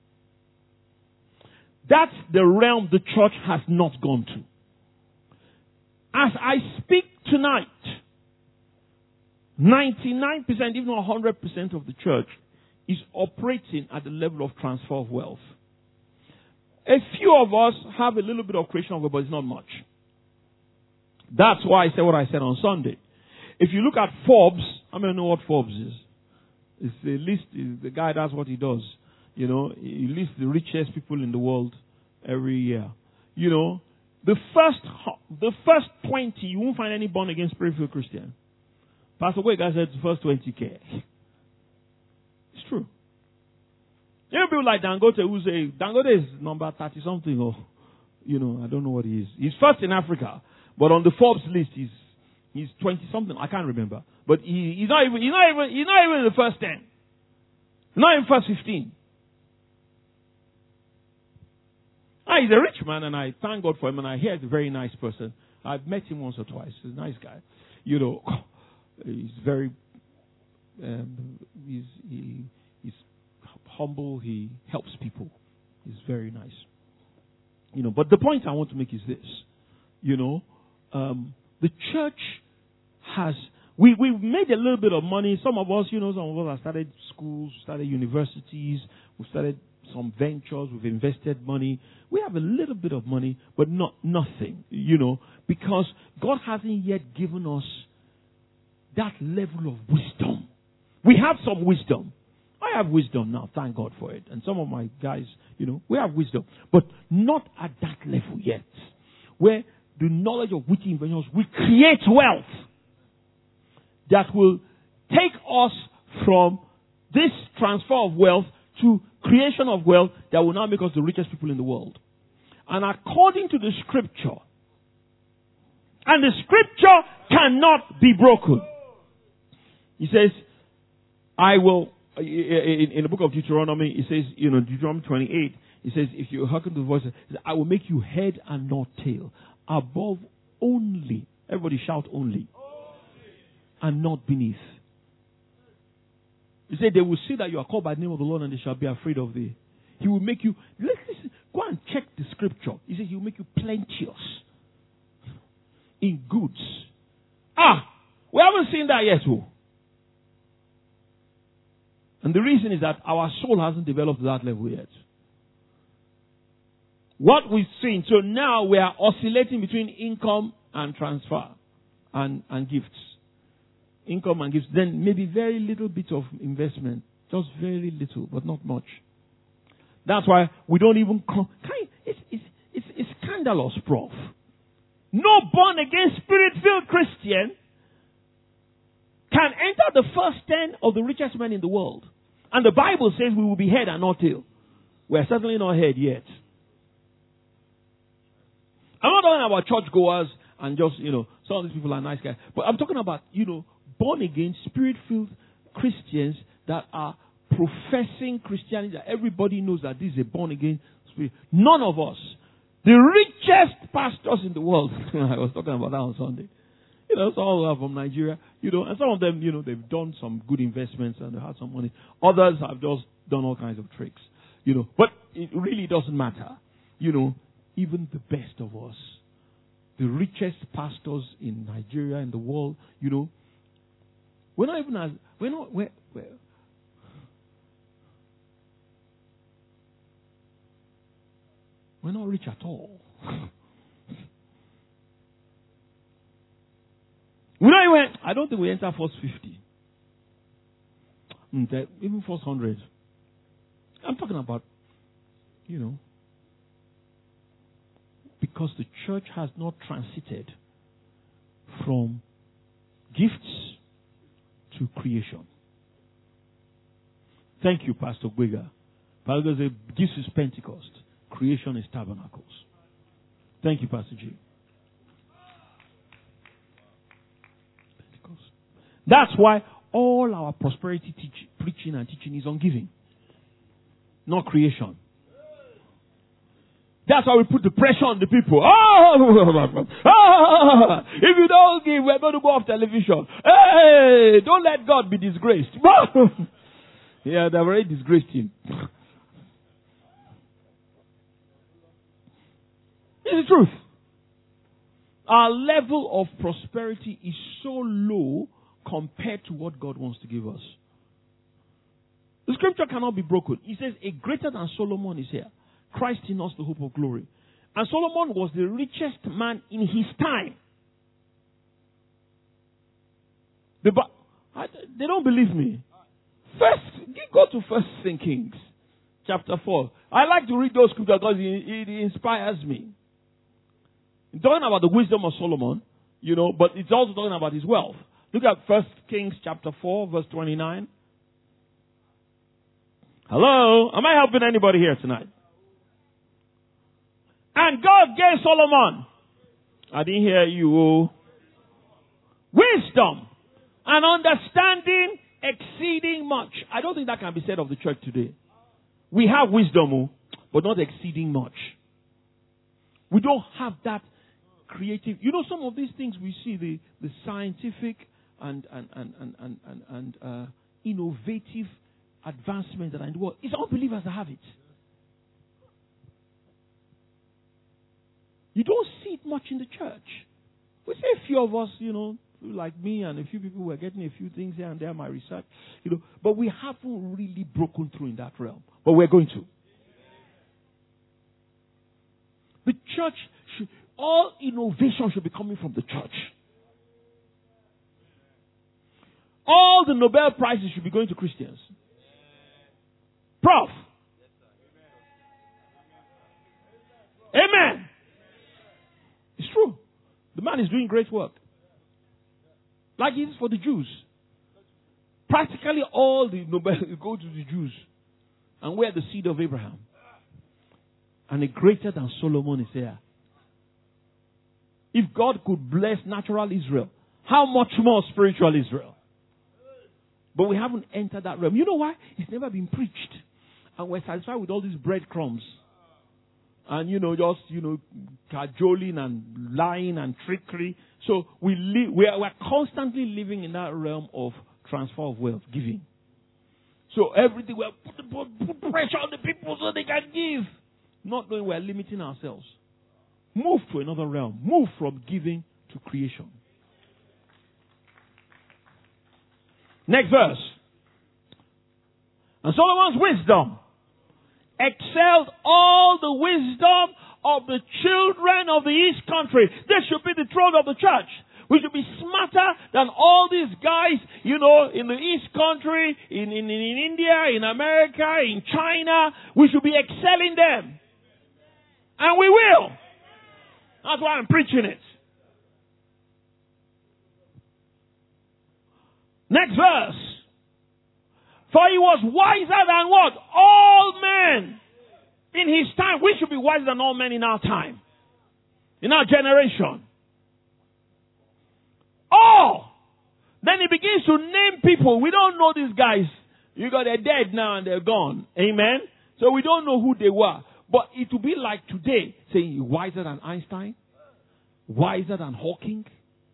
[SPEAKER 1] That's the realm the church has not gone to. As I speak tonight, ninety-nine percent, even one hundred percent of the church is operating at the level of transfer of wealth. A few of us have a little bit of creation of wealth, but it's not much. That's why I said what I said on Sunday. If you look at Forbes, I mean, know what Forbes is. It's the list, the guy does what he does. You know, he lists the richest people in the world every year. You know, the first, the first twenty, you won't find any born again spirit-filled Christian. Pastor Wega said the first twenty K. It's true. You know people like Dangote who say, Dangote is number thirty something or, you know, I don't know what he is. He's first in Africa, but on the Forbes list he's, he's twenty something, I can't remember. But he, he's not even, he's not even, he's not even in the first ten. Not in first fifteen. Ah, he's a rich man, and I thank God for him, and I hear he's a very nice person. I've met him once or twice. He's a nice guy. You know, he's very, um, he's, he, he's humble. He helps people. He's very nice. You know, but the point I want to make is this. You know, um, the church has, we, we've made a little bit of money. Some of us, you know, some of us have started schools, started universities, we've started some ventures, we've invested money. We have a little bit of money, but not nothing, you know, because God hasn't yet given us that level of wisdom. We have some wisdom. I have wisdom now, thank God for it. And some of my guys, you know, we have wisdom, but not at that level yet, where the knowledge of witty inventions will create wealth that will take us from this transfer of wealth to creation of wealth that will now make us the richest people in the world. And according to the scripture, and the scripture cannot be broken. He says, I will, in, in the book of Deuteronomy, it says, you know, Deuteronomy twenty-eight, it says, if you hearken to the voice, I will make you head and not tail, above only, everybody shout only, and not beneath. He said, they will see that you are called by the name of the Lord and they shall be afraid of thee. He will make you, listen, go and check the scripture. He says he will make you plenteous in goods. Ah, we haven't seen that yet, oh. And the reason is that our soul hasn't developed to that level yet. What we've seen, so now we are oscillating between income and transfer and, and gifts. Income and gifts, then maybe very little bit of investment. Just very little, but not much. That's why we don't even come. It's, it's, it's, it's scandalous, Prof. No born again, spirit-filled Christian can enter the first ten of the richest men in the world. And the Bible says we will be head and not tail. We're certainly not head yet. I'm not talking about churchgoers and just, you know, some of these people are nice guys. But I'm talking about, you know, born again, spirit-filled Christians that are professing Christianity, that everybody knows that this is a born again spirit. None of us. The richest pastors in the world. I was talking about that on Sunday. You know, some are from Nigeria. You know, and some of them, you know, they've done some good investments and they had some money. Others have just done all kinds of tricks. You know, but it really doesn't matter. You know, even the best of us, the richest pastors in Nigeria, in the world, you know, we're not even as, we're not, we're, we're, we're not rich at all. We don't even, I don't think we enter first fifty. Even first hundred. I'm talking about, you know, because the church has not transited from gifts to creation. Thank you, Pastor Gwega. Pastor says, gifts is Pentecost. Creation is tabernacles. Thank you, Pastor G. Pentecost. That's why all our prosperity teach, preaching and teaching is on giving, not creation. That's why we put the pressure on the people. Oh, oh, if you don't give, we're going to go off television. Hey, don't let God be disgraced. Yeah, they've already disgraced him. It's the truth. Our level of prosperity is so low compared to what God wants to give us. The scripture cannot be broken. He says, a greater than Solomon is here. Christ in us, the hope of glory. And Solomon was the richest man in his time. The, I, they don't believe me. First, go to First Kings, chapter four. I like to read those scriptures because it, it inspires me. It's talking about the wisdom of Solomon, you know, but it's also talking about his wealth. Look at First Kings chapter four, verse twenty-nine. Hello? Am I helping anybody here tonight? And God gave Solomon, I didn't hear you, wisdom and understanding exceeding much. I don't think that can be said of the church today. We have wisdom, but not exceeding much. We don't have that creative. You know, some of these things we see, the, the scientific and, and, and, and, and, and, and uh, innovative advancement that are in the world. It's unbelievers that have it. You don't see it much in the church. We say a few of us, you know, like me and a few people were getting a few things here and there, my research, you know, but we haven't really broken through in that realm. But we're going to. The church, should, all innovation should be coming from the church. All the Nobel Prizes should be going to Christians. Prof. Amen. It's true. The man is doing great work. Like it is for the Jews. Practically all the Nobel go to the Jews. And we're the seed of Abraham. And a greater than Solomon is there. If God could bless natural Israel, how much more spiritual Israel? But we haven't entered that realm. You know why? It's never been preached. And we're satisfied with all these breadcrumbs. And, you know, just, you know, cajoling and lying and trickery. So we live, we're, we're constantly living in that realm of transfer of wealth, giving. So everything, we're put, put, put pressure on the people so they can give. Not knowing we're limiting ourselves. Move to another realm. Move from giving to creation. Next verse. And Solomon's wisdom excelled all the wisdom of the children of the East country. This should be the throne of the church. We should be smarter than all these guys, you know, in the East country, in, in, in India, in America, in China. We should be excelling them. And we will. That's why I'm preaching it. Next verse. For he was wiser than what? All men. In his time. We should be wiser than all men in our time. In our generation. All. Then he begins to name people. We don't know these guys. You got they're dead now and they're gone. Amen. So we don't know who they were. But it will be like today, saying wiser than Einstein, wiser than Hawking.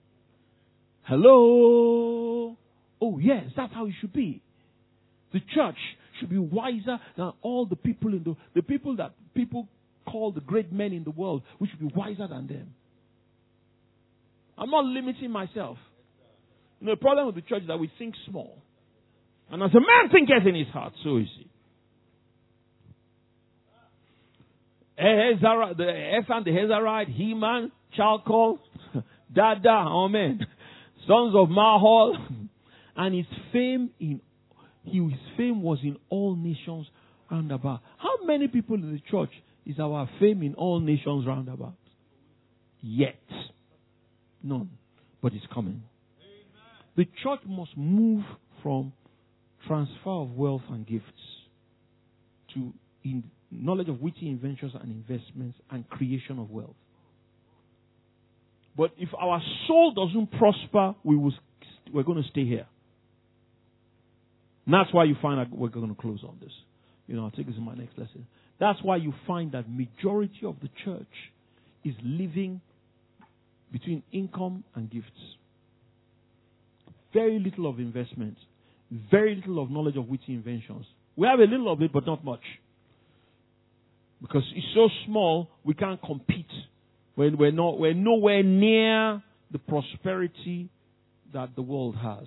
[SPEAKER 1] Hello? Oh yes, that's how it should be. The church should be wiser than all the people in the the people that people call the great men in the world. We should be wiser than them. I'm not limiting myself. You know, the problem with the church is that we think small. And as a man thinketh in his heart, so is he. Ezra, the Ethan the Hezarite, Heman, Chalcol, Dada, Amen, sons of Mahol, and his fame in his fame was in all nations round about. How many people in the church is our fame in all nations round about? Yet, none, but it's coming. The church must move from transfer of wealth and gifts to in knowledge of witty inventions and investments and creation of wealth. But if our soul doesn't prosper, we will, we're going to stay here. And that's why you find out we're going to close on this. You know, I'll take this in my next lesson. That's why you find that majority of the church is living between income and gifts. Very little of investment. Very little of knowledge of witty inventions. We have a little of it, but not much. Because it's so small, we can't compete. We're, we're, not, we're nowhere near the prosperity that the world has.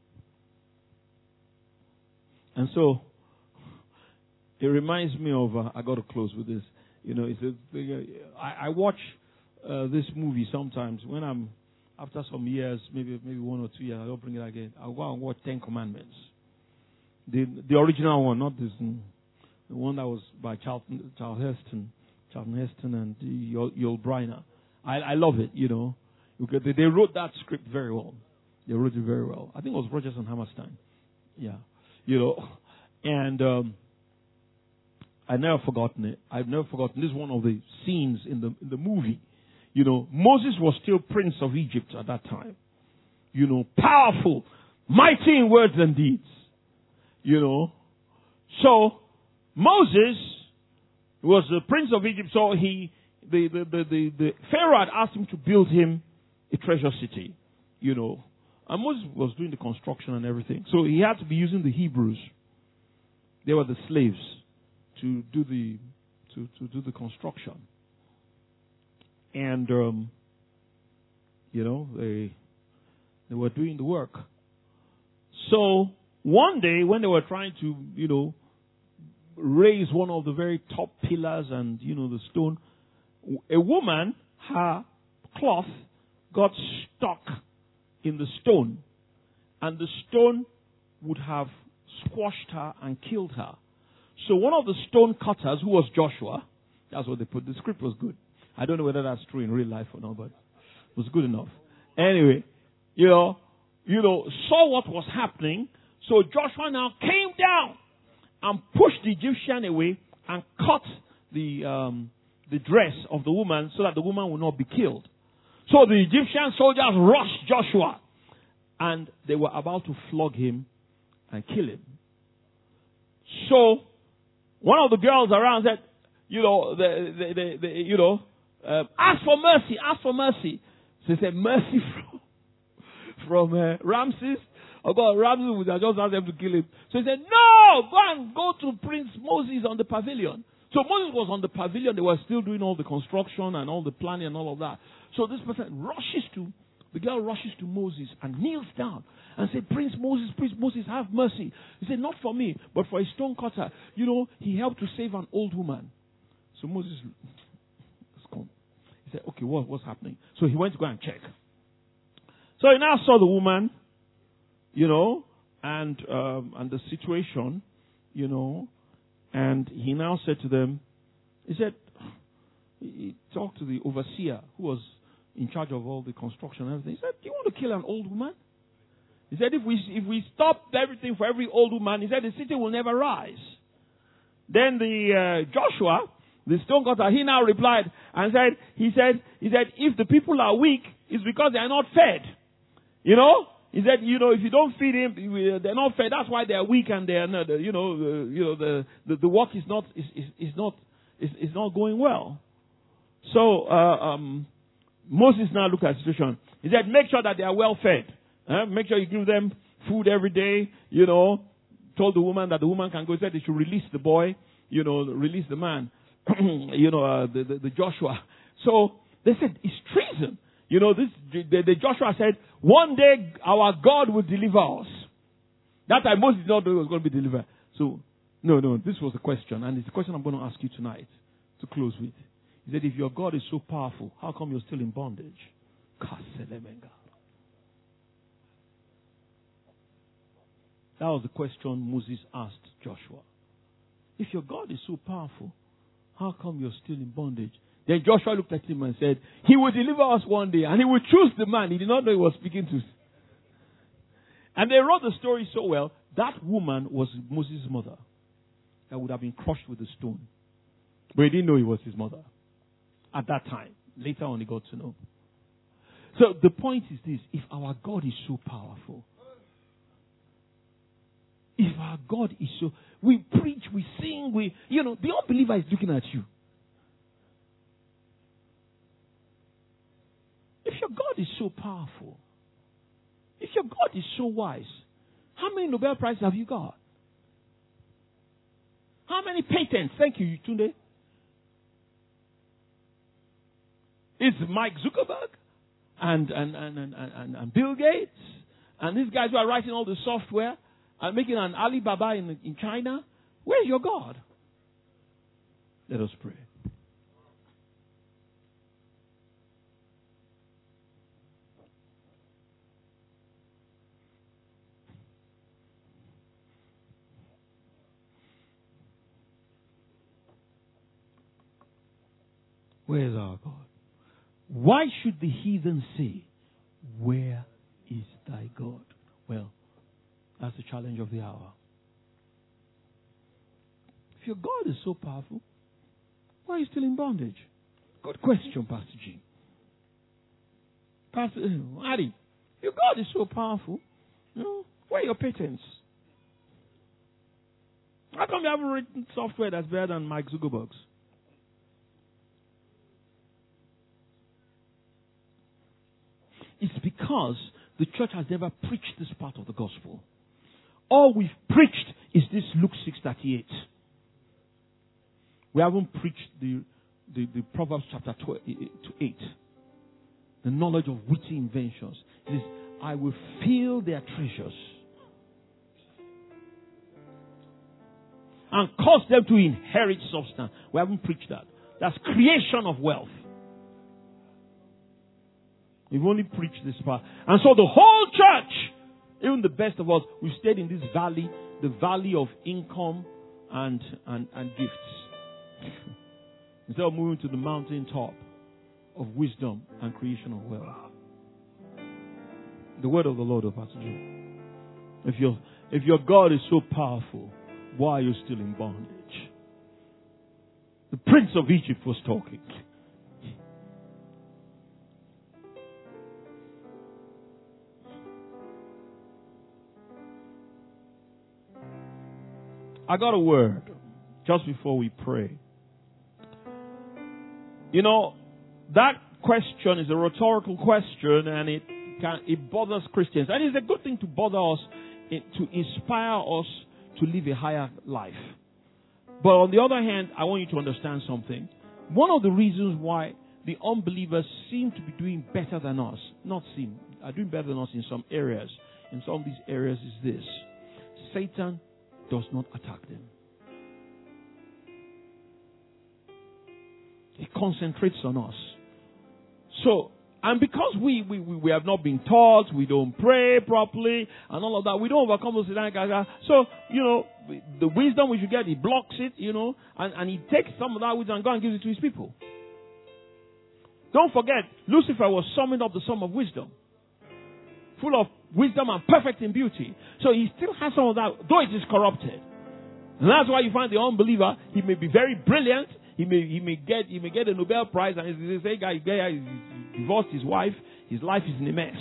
[SPEAKER 1] And so, it reminds me of, uh, I got to close with this. You know, it's a, I, I watch uh, this movie sometimes when I'm, after some years, maybe maybe one or two years, I'll bring it again. I'll go and watch Ten Commandments. The the original one, not this, the one that was by Charlton, Charles Heston, Charlton Heston and Yul, Yul Brynner. I, I love it, you know. Because they, they wrote that script very well. They wrote it very well. I think it was Rodgers and Hammerstein. Yeah. You know, and um, I've never forgotten it. I've never forgotten. This is one of the scenes in the in the movie. You know, Moses was still prince of Egypt at that time. You know, powerful, mighty in words and deeds. You know, so Moses was the prince of Egypt. So he, the the the the, the Pharaoh had asked him to build him a treasure city. You know, and Moses was doing the construction and everything. So he had to be using the Hebrews. They were the slaves to do the to, to do the construction. And um, you know, they they were doing the work. So one day when they were trying to, you know, raise one of the very top pillars and, you know, the stone, a woman, her cloth got stuck in the stone, and the stone would have squashed her and killed her. So one of the stone cutters, who was Joshua, that's what they put, the script was good. I don't know whether that's true in real life or not, but it was good enough. Anyway, you know, you know, saw what was happening, so Joshua now came down and pushed the Egyptian away and cut the um, the dress of the woman so that the woman would not be killed. So the Egyptian soldiers rushed Joshua, and they were about to flog him and kill him. So one of the girls around said, you know, the, the, the, the you know, uh, ask for mercy, ask for mercy. So they said, mercy from from uh, Ramses. Oh God, Ramses would have just asked them to kill him. So he said, no, go and go to Prince Moses on the pavilion. So Moses was on the pavilion. They were still doing all the construction and all the planning and all of that. So this person rushes to, the girl rushes to Moses and kneels down and said, Prince Moses, Prince Moses, have mercy. He said, not for me, but for a stone cutter. You know, he helped to save an old woman. So Moses, he said, okay, what, what's happening? So he went to go and check. So he now saw the woman, you know, and um, and the situation, you know, and he now said to them, he said, he talked to the overseer who was in charge of all the construction and everything. He said, do you want to kill an old woman? He said, if we if we stop everything for every old woman, he said, the city will never rise. Then the uh, Joshua, the stone cutter, he now replied and said, he said, he said, if the people are weak, it's because they are not fed. You know? He said, you know, if you don't feed him, they're not fed. That's why they're weak and they're not, you know, uh, you know, the, the the work is not is is, is not is, is not going well. So uh, um, Moses now looked at the situation. He said, make sure that they are well fed. Uh, make sure you give them food every day. You know, told the woman that the woman can go. He said they should release the boy. You know, release the man. you know, uh, the, the the Joshua. So they said it's treason. You know, this the, the Joshua said, one day our God will deliver us. That time Moses did not know he was going to be delivered. So, no, no, this was the question. And it's the question I'm going to ask you tonight to close with. He said, if your God is so powerful, how come you're still in bondage? That was the question Moses asked Joshua. If your God is so powerful, how come you're still in bondage? Then Joshua looked at him and said, he will deliver us one day, and he will choose the man. He did not know he was speaking to. And they wrote the story so well, that woman was Moses' mother that would have been crushed with a stone. But he didn't know he was his mother at that time. Later on, he got to know. So the point is this, if our God is so powerful, If our God is so, we preach, we sing, we, you know, the unbeliever is looking at you. If your God is so powerful, if your God is so wise, how many Nobel Prizes have you got? How many patents? Thank you, Tunde. It's Mike Zuckerberg and, and, and, and, and, and Bill Gates and these guys who are writing all the software and making an Alibaba in, in China. Where's your God? Let us pray. Where is our God? Why should the heathen say, where is thy God? Well, that's the challenge of the hour. If your God is so powerful, why are you still in bondage? Good question, Pastor G. Pastor Adi, your God is so powerful. You know, where are your patents? How come you haven't written software that's better than Mike Zuckerberg's? It's because the church has never preached this part of the gospel. All we've preached is this Luke six thirty-eight. We haven't preached the, the, the Proverbs chapter twelve to eight. The knowledge of witty inventions. It says, I will fill their treasures and cause them to inherit substance. We haven't preached that. That's creation of wealth. We've only preached this part. And so the whole church, even the best of us, we've stayed in this valley, the valley of income and, and, and gifts. Instead of moving to the mountaintop of wisdom and creation of wealth. The word of the Lord, Pastor Jim. If your if your God is so powerful, why are you still in bondage? The Prince of Egypt was talking. I got a word just before we pray. You know, that question is a rhetorical question, and it can, it bothers Christians. And it's a good thing to bother us, to inspire us to live a higher life. But on the other hand, I want you to understand something. One of the reasons why the unbelievers seem to be doing better than us, not seem, are doing better than us in some areas, in some of these areas is this. Satan does not attack them. He concentrates on us. So, and because we, we, we, we have not been taught, we don't pray properly, and all of that, we don't overcome those satanic attacks. So, you know, the wisdom we should get, he blocks it, you know, and, and he takes some of that wisdom and goes and gives it to his people. Don't forget, Lucifer was summing up the sum of wisdom. Full of wisdom and perfect in beauty. So he still has some of that, though it is corrupted. And that's why you find the unbeliever, he may be very brilliant, he may he may get he may get a Nobel Prize, and they say, guy, guy he divorced his wife, his life is in a mess.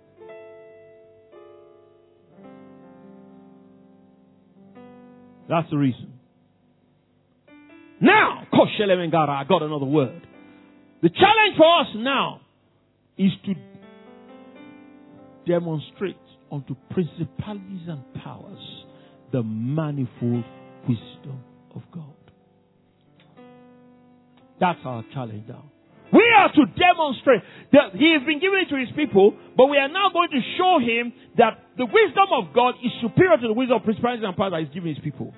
[SPEAKER 1] That's the reason. Now, I got another word. The challenge for us now is to demonstrate unto principalities and powers the manifold wisdom of God. That's our challenge now. We are to demonstrate that He has been given it to His people, but we are now going to show Him that the wisdom of God is superior to the wisdom of principalities and powers that He's given His people.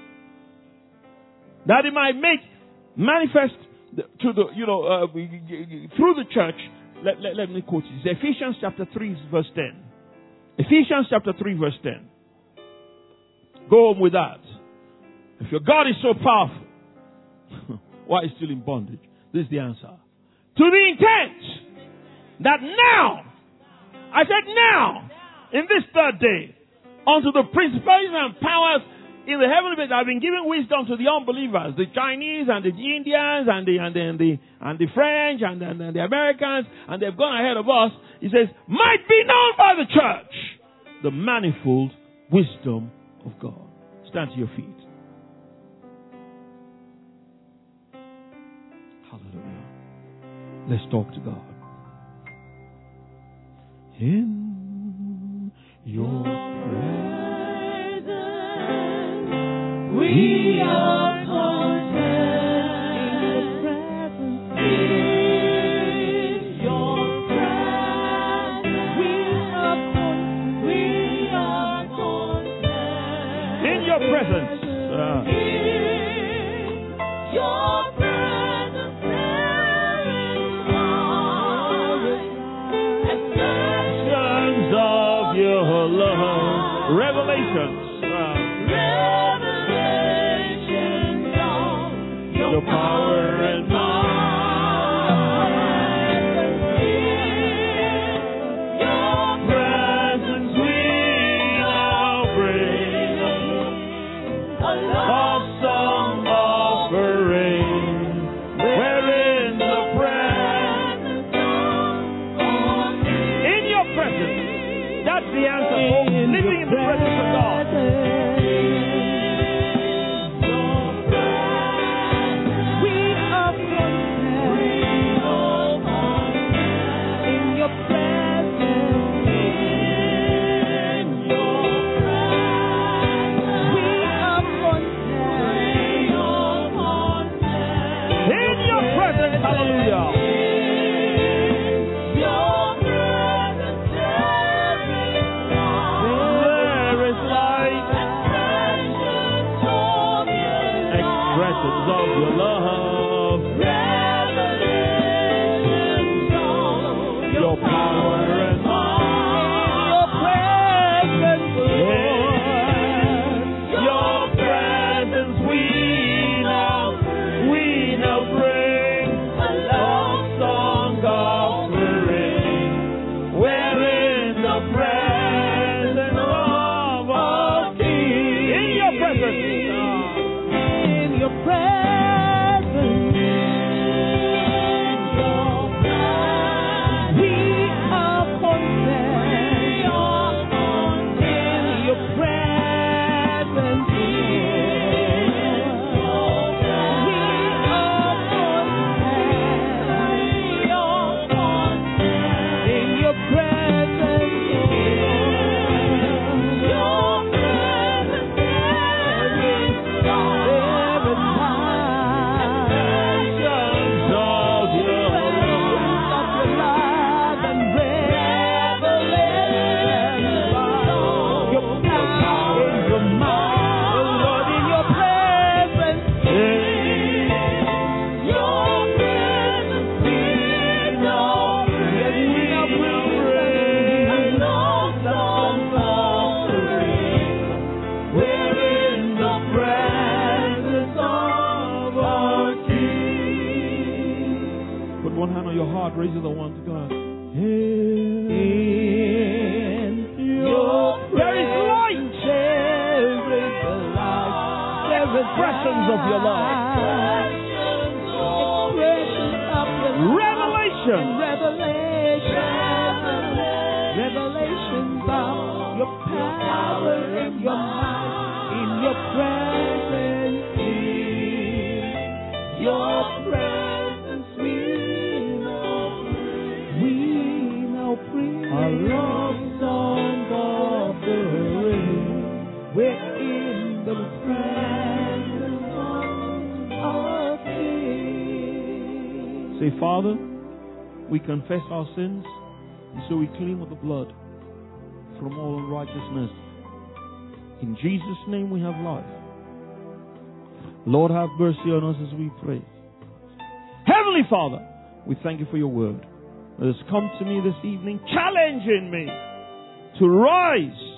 [SPEAKER 1] That He might make manifest to the, you know, uh, through the church. Let, let, let me quote it. It's Ephesians chapter three, verse ten. Ephesians chapter three, verse ten. Go home with that. If your God is so powerful, why are you still in bondage? This is the answer. To the intent that now, I said now, in this third day, unto the principalities and powers in the heavenly place, I've been giving wisdom to the unbelievers, the Chinese and the Indians and the and the and the, and the French and the, and the Americans, and they've gone ahead of us. He says, might be known by the church the manifold wisdom of God. Stand to your feet. Hallelujah. Let's talk to God. In your presence, we are presence. Uh, your presence, expressions of your love, revelations, uh, revelations of your, your power and might. Raise the one to God. In your there is light. There is light. There is expressions of your love. Revelation. Revelations of your power and your might in your presence. Your presence. A love song offering, we're in the presence of King. Say, Father, we confess our sins, and so we clean with the blood from all unrighteousness. In Jesus' name we have life. Lord, have mercy on us as we pray. Heavenly Father, we thank you for your word. That has come to me this evening, challenging me to rise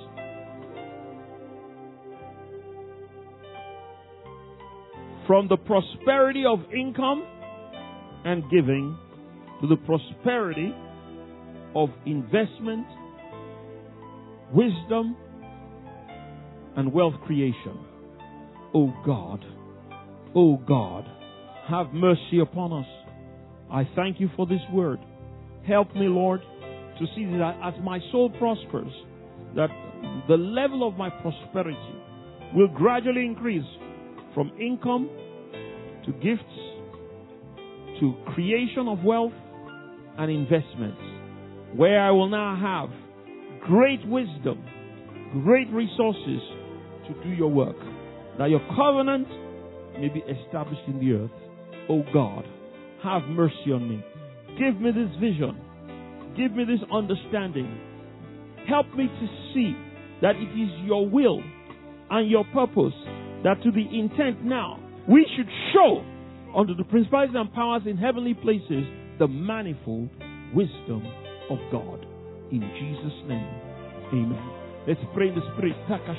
[SPEAKER 1] from the prosperity of income and giving to the prosperity of investment, wisdom, and wealth creation. Oh God, oh God, have mercy upon us. I thank you for this word. Help me, Lord, to see that as my soul prospers, that the level of my prosperity will gradually increase from income to gifts to creation of wealth and investments, where I will now have great wisdom, great resources to do your work, that your covenant may be established in the earth. Oh God, have mercy on me. Give me this vision. Give me this understanding. Help me to see that it is your will and your purpose that to the intent now we should show unto the principalities and powers in heavenly places the manifold wisdom of God. In Jesus' name, amen. Let's pray in the Spirit.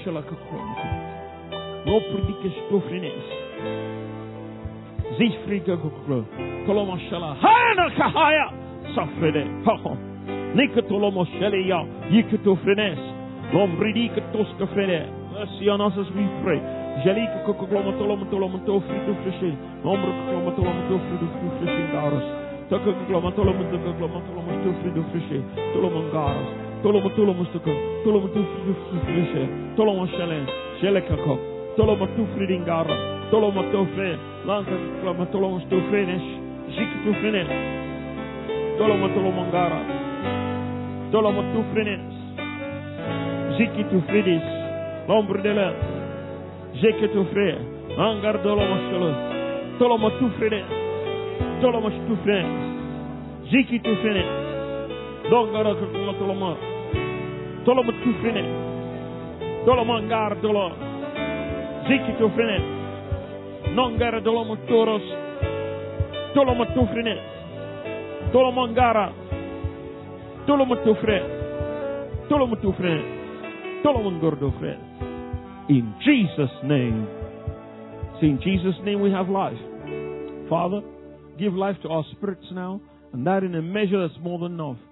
[SPEAKER 1] No predicastofrines. Zifrika kukro. Kolomashala. Hana kahaya. Safrede. Nikatolomo shelia. Yikatofrines. Lombridika toskafrede. Mercy on us as we pray. Jalika kokoglomatolomatolomato fridu frishin. Nombre kokoglomatolomato fridu frishin garos. Tokoglomatolomatoglomatolomato fridu frishin. Tolomangaros. Tolomatolomustuko. Tolomatu fridu frishin. Tolomashalen. Shelekako. Tolomatu fridingara. Tolomato fre. Lanka klomatolomasto finish. Zikitu finish. Tolomatolomangara. Tolomatu finish. Zikitu fridis. L'ombre de l'air. J'ai que ton frère. Angar dolomastolo. Tolomatu frère. Tolomastu frère. J'ai que ton frère. Dongara toloma. Tolomatu frère. Tolomangar dolor. J'ai que ton frère. Nongara dolomotoros. Tolomatu frère. Tolomangara. Tolomatu frère. Tolomatu frère. Tolomangordo frère. In Jesus' name. See, in Jesus' name we have life. Father, give life to our spirits now, and that in a measure that's more than enough.